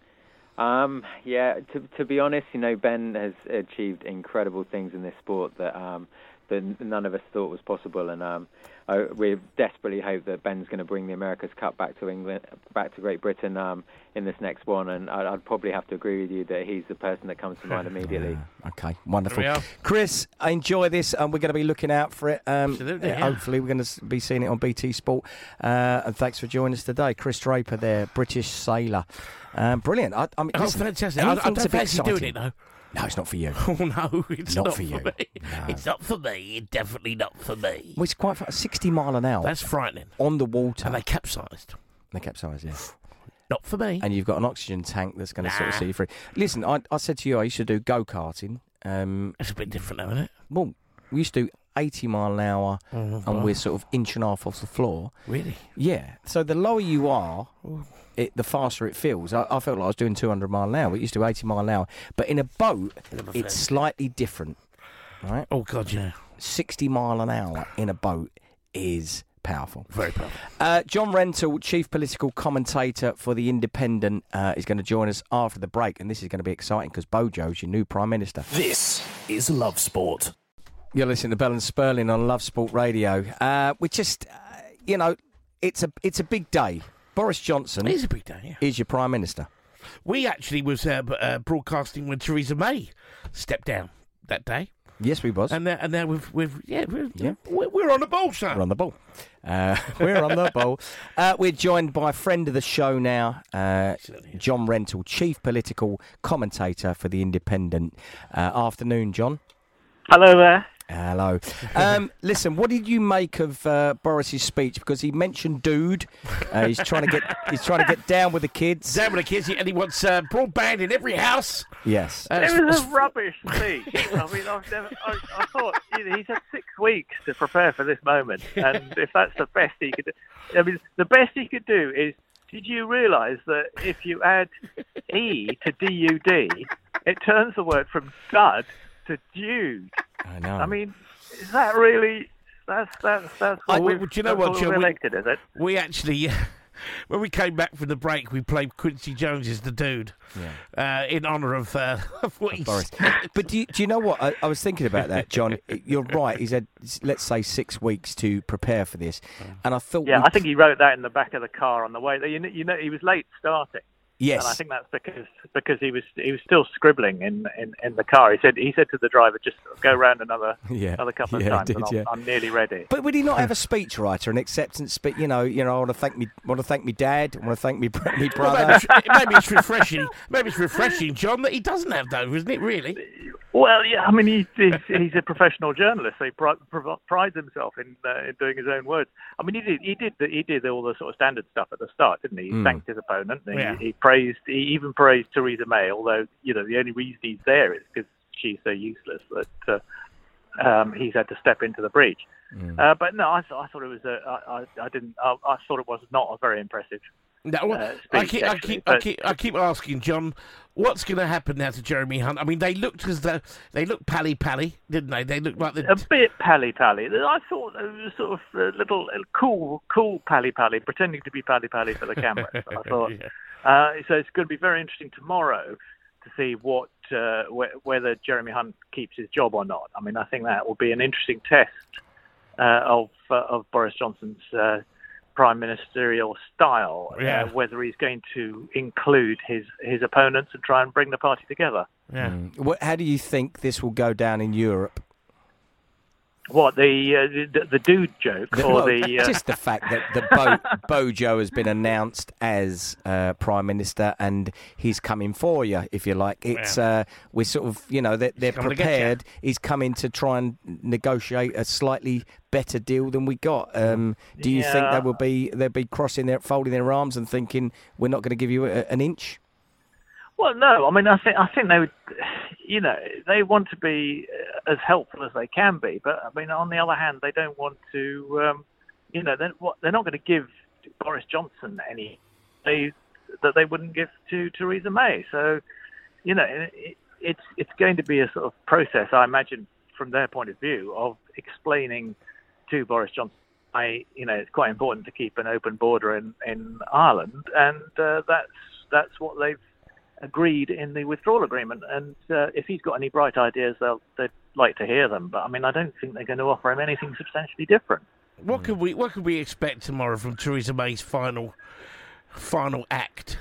Um, yeah, to to be honest, you know, Ben has achieved incredible things in this sport that um, that none of us thought was possible, and um, I, we desperately hope that Ben's going to bring the America's Cup back to England, back to Great Britain um, in this next one. And I'd, I'd probably have to agree with you that he's the person that comes to mind immediately. Uh, okay, wonderful. There we are. Chris, I enjoy this, and we're going to be looking out for it. Um, Absolutely, uh, yeah. Hopefully, we're going to be seeing it on B T Sport. Uh, and thanks for joining us today, Chris Draper, there, British sailor. Um, brilliant. I, I mean, Oh, listen, fantastic. I, I anything to don't be fancy doing exciting. it, though. No, it's not for you. Oh, no, it's Not not, for for, you. me. No. It's not for me. It's definitely not for me. Well, it's quite far, sixty mile an hour That's frightening. on the water. And they capsized. They capsize, yeah. Not for me. And you've got an oxygen tank that's going to sort of Nah. see you free. Listen, I, I said to you I used to do go-karting. Um, It's a bit different now, isn't it? well, we used to do eighty mile an hour, Oh, and we're sort of inch and a half off the floor. Really? Yeah. So the lower you are, it, the faster it feels. I, I felt like I was doing two hundred mile an hour. We used to do eighty mile an hour. But in a boat, Never it's felt. slightly different, right? Oh, God, yeah. sixty mile an hour in a boat is powerful. Very powerful. Uh, John Rentoul, chief political commentator for The Independent, uh, is going to join us after the break. And this is going to be exciting because Bojo's your new Prime Minister. This is Love Sport. You're listening to Bell and Sperling on Love Sport Radio. Uh, we just, uh, you know, it's a it's a big day. Boris Johnson It is a big day, yeah. is your Prime Minister. We actually was uh, b- uh, broadcasting when Theresa May stepped down that day. Yes, we was. And then, and then we've, we've yeah, we're, Yeah. we're, we're on the ball, son. We're on the ball. Uh, we're on the ball. Uh, we're joined by a friend of the show now, uh, John Rentoul, chief political commentator for The Independent. Uh, afternoon, John. Hello there. Hello. Um, listen, what did you make of uh, Boris's speech? Because he mentioned dude. Uh, he's trying to get he's trying to get down with the kids. Down with the kids, and he wants uh, broadband in every house. Yes. Uh, It was a rubbish speech. I mean, I've never, I, I thought you know, he's had six weeks to prepare for this moment, and if that's the best he could do, I mean, the best he could do is. Did you realise that if you add E to D U D, it turns the word from dud to dude? I know. I mean, is that really? That's that's that's what I- we've, well, do you know that's what, what Joe, we've we- elected, is it? We actually, when we came back from the break, we played Quincy Jones's The Dude uh, in honour of, uh, of what he Boris. said. But do you, do you know what? I, I was thinking about that, John. You're right. He's had, let's say, six weeks to prepare for this. And I thought... Yeah, we- I think he wrote that in the back of the car on the way. You know, you know he was late starting. Yes. And I think that's because because he was he was still scribbling in, in, in the car. He said he said to the driver, just go round another yeah. another couple yeah, of times, did, and I'm, yeah. I'm nearly ready. But would he not have a speechwriter, an acceptance speech? You know, you know, I want to thank me, want to thank me dad, I want to thank me, me brother. Well, maybe, it's, maybe it's refreshing. Maybe it's refreshing, John, that he doesn't have those, isn't it? Really? Well, yeah. I mean, he, he's he's a professional journalist. So he pri- prides himself in uh, in doing his own words. I mean, he did he did the, he did all the sort of standard stuff at the start, didn't he? He Mm. thanked his opponent. And Yeah. he, he praised. He even praised Theresa May. Although you know the only reason he's there is because she's so useless that uh, um, he's had to step into the breach. Mm. Uh, but no, I, I thought it was a. I, I, I didn't. I, I thought it was not a very impressive. No, well, Uh, I speech, keep, I actually, keep, I but- keep, I keep asking, John, what's going to happen now to Jeremy Hunt? I mean, they looked as though they looked pally pally, didn't they? They looked like the A bit pally pally. I thought it was sort of a little, little cool, cool pally pally, pretending to be pally pally for the camera. I thought. Yeah. Uh, so it's going to be very interesting tomorrow to see what uh, wh- whether Jeremy Hunt keeps his job or not. I mean, I think that will be an interesting test uh, of uh, of Boris Johnson's uh, prime ministerial style. Yeah. Uh, whether he's going to include his his opponents and try and bring the party together. Yeah. Mm. What, how do you think this will go down in Europe? What the uh, the, the dude joke or Well, the uh, just the fact that, that Bo, Bojo has been announced as uh, Prime Minister and he's coming for you, if you like. It's uh, we're sort of, you know, they're, they're coming to get prepared. He's coming to try and negotiate a slightly better deal than we got. Um, do you think Yeah. they will be they'll be crossing their folding their arms and thinking we're not going to give you a, an inch? Well, no. I mean, I think I think they would, you know, they want to be as helpful as they can be. But I mean, on the other hand, they don't want to, um, you know, they're, what, they're not going to give Boris Johnson any they, that they wouldn't give to Theresa May. So, you know, it, it's it's going to be a sort of process, I imagine, from their point of view, of explaining to Boris Johnson, I, you know, it's quite important to keep an open border in in Ireland, and uh, that's that's what they've agreed in the withdrawal agreement. And uh, if he's got any bright ideas, they'll they'd like to hear them. But I mean, I don't think they're going to offer him anything substantially different. What could we What could we expect tomorrow from Theresa May's final final act?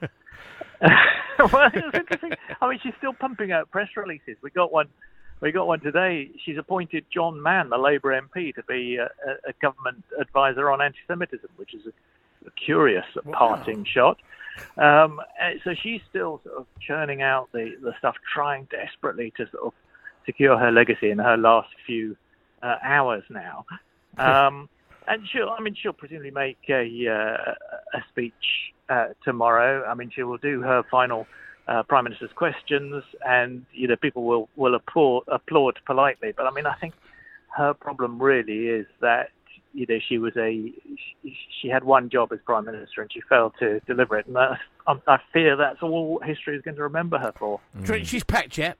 Well, it's interesting. I mean, she's still pumping out press releases. We got one. We got one today. She's appointed John Mann, the Labour M P, to be a, a government advisor on anti-Semitism, which is a, a curious Wow. parting shot. Um, and so she's still sort of churning out the, the stuff, trying desperately to sort of secure her legacy in her last few uh, hours now. Um, and she'll, I mean, she'll presumably make a, uh, a speech uh, tomorrow. I mean, she will do her final uh, Prime Minister's questions, and you know, people will will applaud, applaud politely. But I mean, I think her problem really is that you know she was a she, she had one job as Prime Minister and she failed to deliver it, and I, I fear that's all history is going to remember her for. Mm. She's packed yet?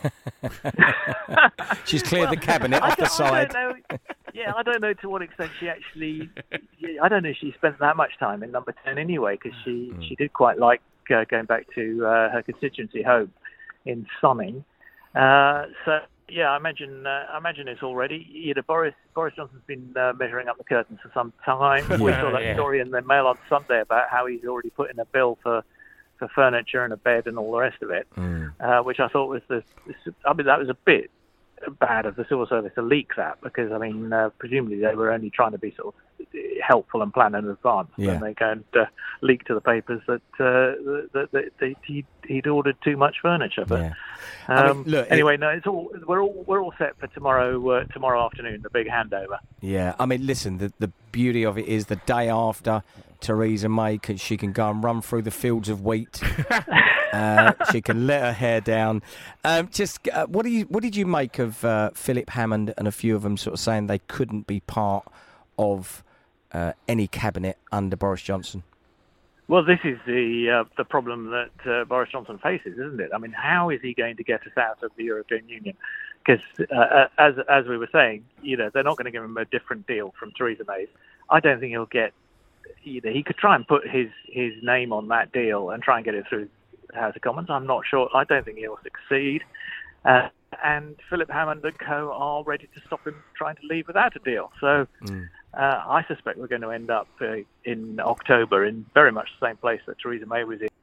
She's cleared Well, the cabinet I off the don't- I side. don't know. Yeah, I don't know to what extent she actually. yeah, I don't know if she spent that much time in Number ten anyway, because she, Mm. she did quite like uh, going back to uh, her constituency home in Sonning. Uh, so yeah, I imagine uh, I imagine it's already. You know, Boris Boris Johnson's been uh, measuring up the curtains for some time. We Yeah, saw that yeah. story in the Mail on Sunday about how he's already put in a bill for. for furniture and a bed and all the rest of it, Mm. uh, which I thought was the. I mean, that was a bit bad of the civil service to leak that, because I mean, uh, presumably they were only trying to be sort of helpful and plan in advance, Yeah. and they go and uh, leak to the papers that uh, that, that, that he'd, he'd ordered too much furniture. But Yeah. I mean, um, look, it- anyway, no, it's all we're all we're all set for tomorrow. Uh, tomorrow afternoon, the big handover. Yeah, I mean, listen, the, the beauty of it is the day after Theresa May, can, she can go and run through the fields of wheat. uh, she can let her hair down. Um, just uh, what do you what did you make of uh, Philip Hammond and a few of them sort of saying they couldn't be part of uh, any cabinet under Boris Johnson? Well, this is the uh, the problem that uh, Boris Johnson faces, isn't it? I mean, how is he going to get us out of the European Union? Because uh, as as we were saying, you know, they're not going to give him a different deal from Theresa May's. I don't think he'll get either. He could try and put his his name on that deal and try and get it through the House of Commons. I'm not sure. I don't think he'll succeed. Uh, and Philip Hammond and co are ready to stop him trying to leave without a deal. So. Mm. Uh, I suspect we're going to end up uh, in October in very much the same place that Theresa May was in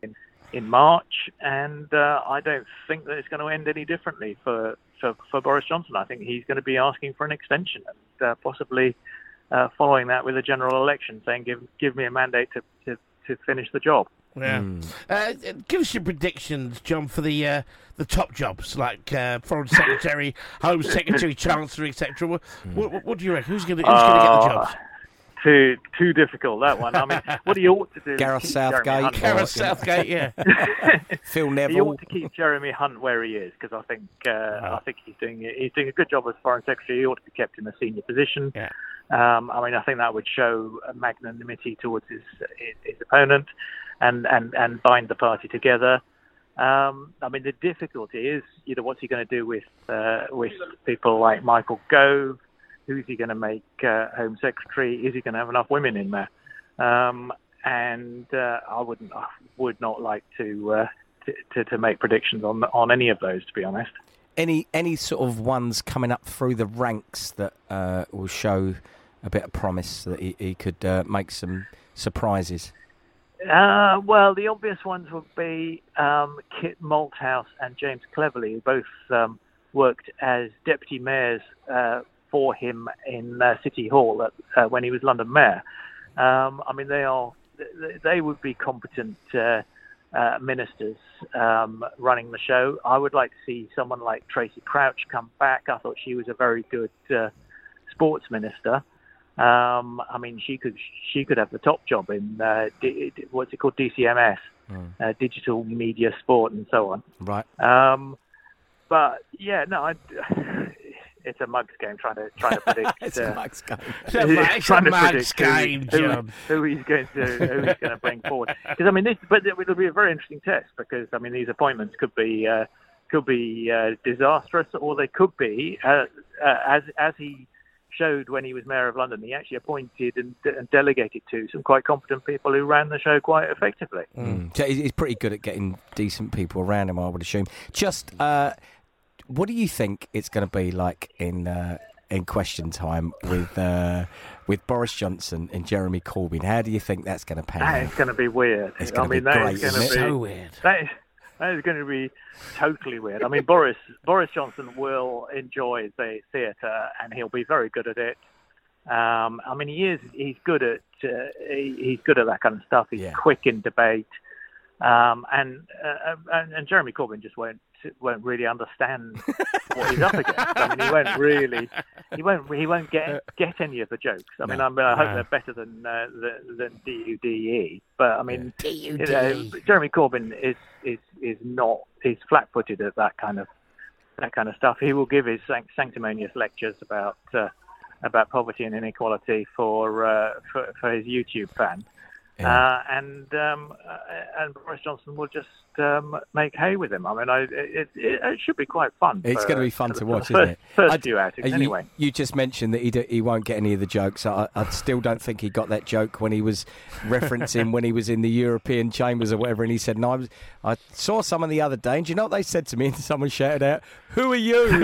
in March, and uh, I don't think that it's going to end any differently for, for, for Boris Johnson. I think he's going to be asking for an extension and uh, possibly uh, following that with a general election, saying give give me a mandate to, to, to finish the job. Yeah. Mm. Uh, give us your predictions, John, for the uh, the top jobs like uh, Foreign Secretary, Home Secretary, Chancellor, et cetera. What, what, what do you reckon? Who's going to uh, get the jobs? Too too difficult, that one. I mean, what he ought to do Gareth is Southgate. Gareth Southgate, yeah. Phil Neville. He ought to keep Jeremy Hunt where he is, because I think uh, oh. I think he's doing he's doing a good job as Foreign Secretary. He ought to be kept in a senior position. Yeah. Um, I mean, I think that would show magnanimity towards his his, his opponent, and, and, and bind the party together. Um, I mean, the difficulty is, you know, what's he going to do with uh, with people like Michael Gove? Who's he going to make uh, Home Secretary? Is he going to have enough women in there? Um, and uh, I wouldn't, I would not like to, uh, to, to to make predictions on on any of those, to be honest. Any any sort of ones coming up through the ranks that uh, will show a bit of promise that he, he could uh, make some surprises? Uh, well, the obvious ones would be um, Kit Malthouse and James Cleverly, who both um, worked as deputy mayors uh, for him in uh, City Hall at, uh, when he was London Mayor. Um, I mean, they are they would be competent uh, uh, ministers um, running the show. I would like to see someone like Tracy Crouch come back. I thought she was a very good uh, sports minister. Um, I mean, she could she could have the top job in uh, D, what's it called, D C M S, mm. uh, digital media, sport, and so on. Right. Um, but yeah, no, I, it's a mugs game trying to trying to predict. it's uh, a mugs game. It's a, it's a mugs game, who, John. Who, who he's going to who he's going to bring forward? Because I mean, this, but it'll be a very interesting test, because I mean, these appointments could be uh, could be uh, disastrous, or they could be uh, uh, as as he showed when he was Mayor of London. He actually appointed and, and delegated to some quite competent people who ran the show quite effectively. Mm. So he's pretty good at getting decent people around him, I would assume. Just, uh, what do you think it's going to be like in uh, in Question Time with uh, with Boris Johnson and Jeremy Corbyn? How do you think that's going to pan out? It's going to be weird. It's going I to mean, be great, that is going to be so weird. That is, That is going to be totally weird. I mean, Boris Boris Johnson will enjoy the theatre, and he'll be very good at it. Um, I mean, he is he's good at uh, he, he's good at that kind of stuff. He's yeah. quick in debate, um, and, uh, and and Jeremy Corbyn just won't won't really understand what he's up against. I mean, he won't really he won't he won't get get any of the jokes. I mean, no. I mean, I hope no. they're better than uh, than, than D U D E. But I mean, D U D E. you know, Jeremy Corbyn is is is not he's flat-footed at that kind of that kind of stuff. He will give his sanctimonious lectures about uh, about poverty and inequality for uh, for, for his YouTube fans. Yeah. Uh, and um, uh, and Boris Johnson will just um, make hay with him. I mean, I, it, it, it should be quite fun. It's for, going to be fun to watch, first, isn't it? First I'd, few outings, you, anyway. You just mentioned that he do, he won't get any of the jokes. I, I still don't think he got that joke when he was referencing when he was in the European Chambers or whatever, and he said, "No, I, was, I saw someone the other day, and do you know what they said to me?" And someone shouted out, "Who are you?"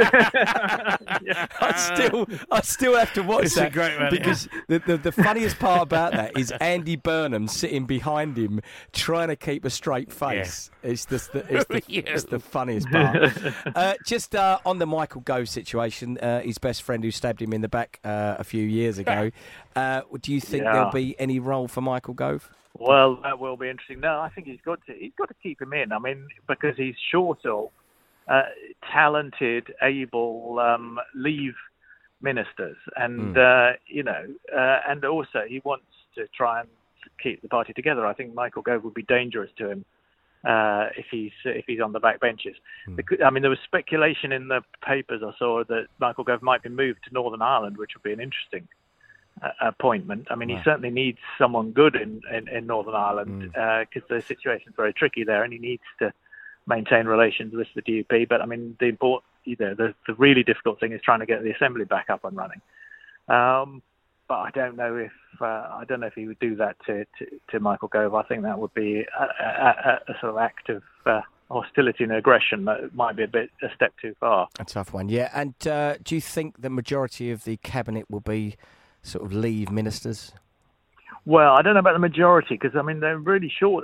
yeah. I still, I still have to watch it's that a great one, because yeah. the, the the funniest part about that is Andy Burnham sitting behind him trying to keep a straight face. Yeah. It's just the, it's, the, it's the funniest part. uh, just uh, on the Michael Gove situation, uh, his best friend who stabbed him in the back uh, a few years ago. Uh, do you think yeah. there'll be any role for Michael Gove? Well, that will be interesting. No, I think he's got to he's got to keep him in. I mean, because he's short of uh, talented, able um, leave ministers, and mm. uh, you know, uh, and also he wants to try and keep the party together. I think Michael Gove would be dangerous to him uh, if he's if he's on the back benches. Mm. I mean, there was speculation in the papers I saw that Michael Gove might be moved to Northern Ireland, which would be an interesting uh, appointment. I mean, right. he certainly needs someone good in, in, in Northern Ireland because mm. uh, the situation's very tricky there, and he needs to maintain relations with the D U P. But I mean, the important, you know, the, the really difficult thing is trying to get the Assembly back up and running. Um, But I don't know if uh, I don't know if he would do that to, to, to Michael Gove. I think that would be a, a, a sort of act of uh, hostility and aggression that might be a bit a step too far. A tough one, yeah. And uh, do you think the majority of the cabinet will be sort of Leave ministers? Well, I don't know about the majority because I mean they're really short of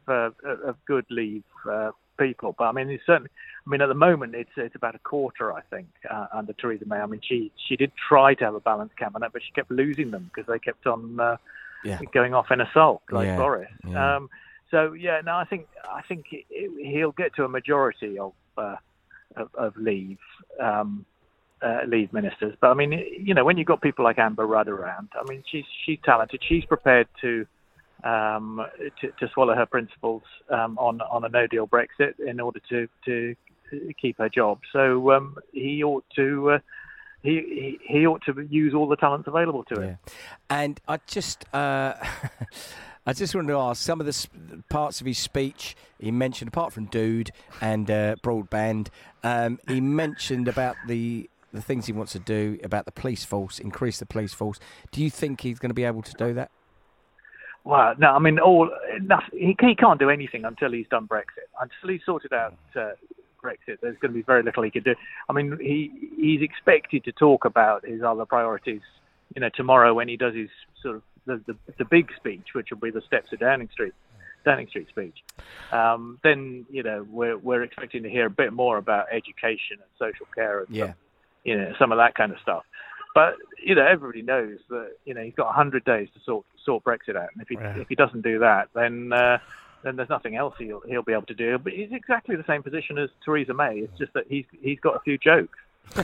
uh, of good Leave uh, people, but I mean, it's certainly. I mean, at the moment, it's it's about a quarter, I think, uh, under Theresa May. I mean, she she did try to have a balanced cabinet, but she kept losing them because they kept on uh, yeah. going off in a sulk, like yeah. Boris. Yeah. Um, so yeah, no, I think I think it, it, he'll get to a majority of uh, of, of Leave. Um, Uh, Leave ministers, but I mean, you know, when you've got people like Amber Rudd around, I mean, she's she's talented. She's prepared to um, to, to swallow her principles um, on on a no deal Brexit in order to to keep her job. So um, he ought to uh, he, he he ought to use all the talents available to him. Yeah. And I just uh, I just wanted to ask some of the sp- parts of his speech he mentioned, apart from dude and uh, broadband, um, he mentioned about the. the things he wants to do about the police force, increase the police force. Do you think he's going to be able to do that? Well, no, I mean, all nothing, he, he can't do anything until he's done Brexit. Until he's sorted out uh, Brexit, there's going to be very little he can do. I mean, he he's expected to talk about his other priorities, you know, tomorrow when he does his sort of the, the, the big speech, which will be the steps of Downing Street. Downing Street speech. Um, then, you know, we're we're expecting to hear a bit more about education and social care and yeah. some, you know, some of that kind of stuff. But, you know, everybody knows that, you know, he's got one hundred days to sort sort Brexit out. And if he yeah. if he doesn't do that, then uh, then there's nothing else he'll he'll be able to do. But he's exactly the same position as Theresa May. It's just that he's he's got a few jokes.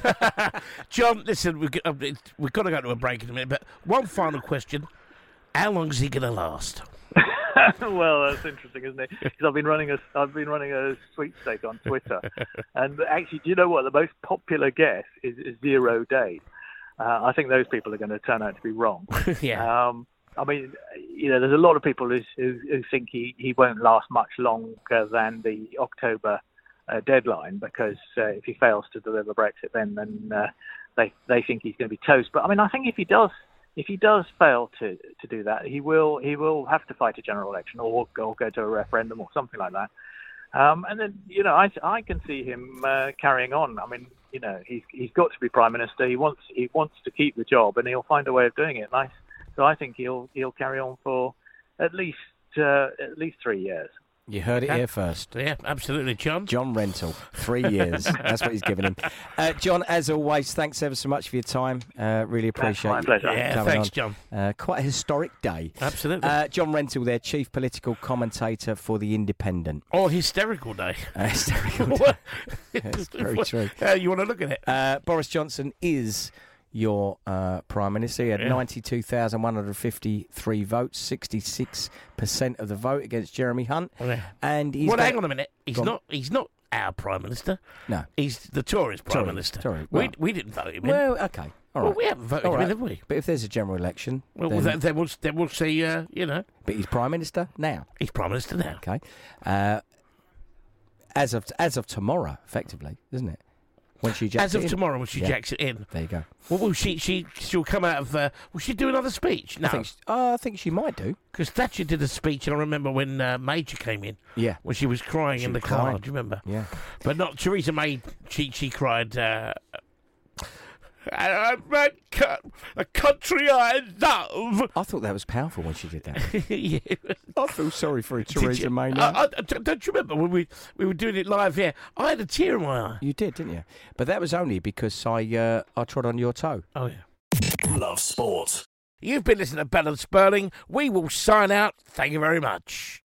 John, listen, we've got, we've got to go to a break in a minute, but one final question. How long is he going to last? Well, that's interesting, isn't it? Because I've been running a I've been running a sweepstake on Twitter, and actually, do you know what the most popular guess is? is zero days. Uh, I think those people are going to turn out to be wrong. yeah. Um, I mean, you know, there's a lot of people who who, who think he, he won't last much longer than the October uh, deadline, because uh, if he fails to deliver Brexit, then then uh, they they think he's going to be toast. But I mean, I think if he does. If he does fail to, to do that, he will he will have to fight a general election or, or go to a referendum or something like that. Um, and then, you know, I, I can see him uh, carrying on. I mean, you know, he's he's got to be prime minister. He wants he wants to keep the job, and he'll find a way of doing it. And I, so I think he'll he'll carry on for at least uh, at least three years. You heard it here first. Yeah, absolutely, John. John Rentoul, three years. That's what he's given him. Uh, John, as always, thanks ever so much for your time. Uh, really appreciate That's my it. pleasure. Yeah, thanks, John. Uh, quite a historic day. Absolutely. Uh, John Rentoul there, chief political commentator for The Independent. Oh, hysterical day. Uh, hysterical day. That's very true. Uh, you want to look at it? Uh, Boris Johnson is your uh, Prime Minister. He had yeah. ninety-two thousand one hundred fifty-three votes, sixty-six percent of the vote against Jeremy Hunt. Oh, yeah. And he's well, got, hang on a minute. He's not He's not our Prime Minister. No. He's the Tories Prime Tory, Minister. Tory. Well, we, we didn't vote him in. Well, OK. All well, right. we haven't voted All him right. in, have we? But if there's a general election... Well, then, then, then, we'll, then we'll see, uh, you know... But he's Prime Minister now. He's Prime Minister now. OK. Uh, as of as of tomorrow, effectively, isn't it? When she jacks As of it in. tomorrow, when she yeah. jacks it in. There you go. Well, will she, she, she'll come out of... Uh, will she do another speech? No. I think, she, oh, I think she might do. Because Thatcher did a speech, and I remember when uh, Major came in. Yeah. When she was crying she in the was car. crying. Do you remember? Yeah. But not Theresa May. She, she cried... Uh, a country I love. I thought that was powerful when she did that. yeah. I feel sorry for Theresa May I, now. I, I, don't you remember when we, we were doing it live here? I had a tear in my eye. You did, didn't you? But that was only because I uh, I trod on your toe. Oh, yeah. Love Sport. You've been listening to Bell and Sperling. We will sign out. Thank you very much.